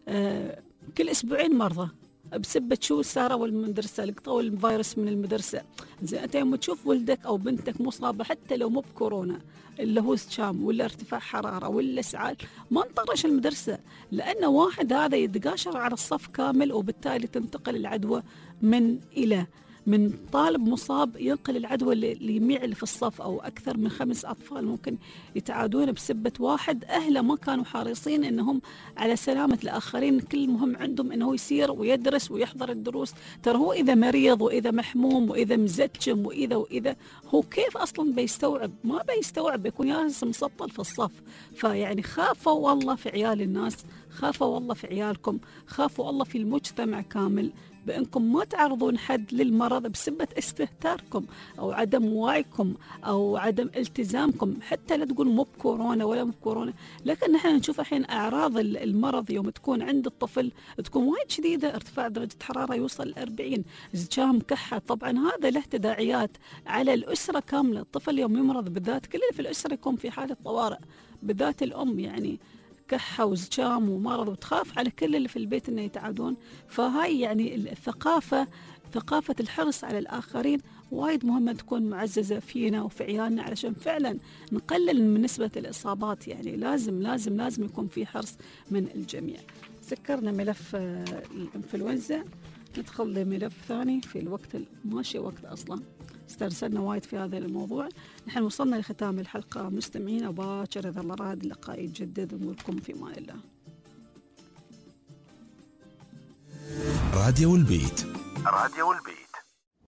كل أسبوعين مرضى بسبة شو سارة والمدرسة لقطوا الفيروس من المدرسة. زين أنت يوم تشوف ولدك أو بنتك مصابة حتى لو مو بكورونا، اللي هو سجام ولا ارتفاع حرارة ولا اسعال، ما نطرش المدرسة، لأن واحد هذا يتقاشر على الصف كامل، وبالتالي تنتقل العدوى من إلى من طالب مصاب ينقل العدوى لجميع اللي في الصف، أو أكثر من خمس أطفال ممكن يتعادون بسبة واحد أهله ما كانوا حريصين أنهم على سلامة الآخرين. كل مهم عندهم أنه يسير ويدرس ويحضر الدروس. ترى هو إذا مريض وإذا محموم وإذا مزجم وإذا وإذا هو كيف أصلا بيستوعب؟ ما بيستوعب، بيكون جالس مسطل في الصف. فيعني خافوا والله في عيال الناس، خافوا والله في عيالكم، خافوا الله في المجتمع كامل بأنكم ما تعرضون حد للمرض بسبة استهتاركم أو عدم وعيكم أو عدم التزامكم. حتى لا تقول مو بكورونا ولا مو بكورونا، لكن نحن نشوف الحين أعراض المرض يوم تكون عند الطفل تكون وايد شديدة، ارتفاع درجة حرارة يوصل لأربعين، زجام، كحة. طبعا هذا له تداعيات على الأسرة كاملة. الطفل يوم يمرض بالذات كل اللي في الأسرة يكون في حالة طوارئ، بالذات الأم يعني كحة وزجام ومرض، وتخاف على كل اللي في البيت انه يتعادون. فهاي يعني الثقافة، ثقافة الحرص على الآخرين وايد مهمة تكون معززة فينا وفي عيالنا، علشان فعلا نقلل من نسبة الإصابات. يعني لازم لازم لازم يكون في حرص من الجميع. سكرنا ملف الإنفلونزا، ندخل لملف ثاني في الوقت ماشي وقت أصلا، استرسلنا وايد في هذا الموضوع. نحن وصلنا لختام الحلقة مستمعين، وباكر إذا الله راد اللقاء يتجدد، ونقول لكم في أمان الله. راديو البيت. راديو البيت.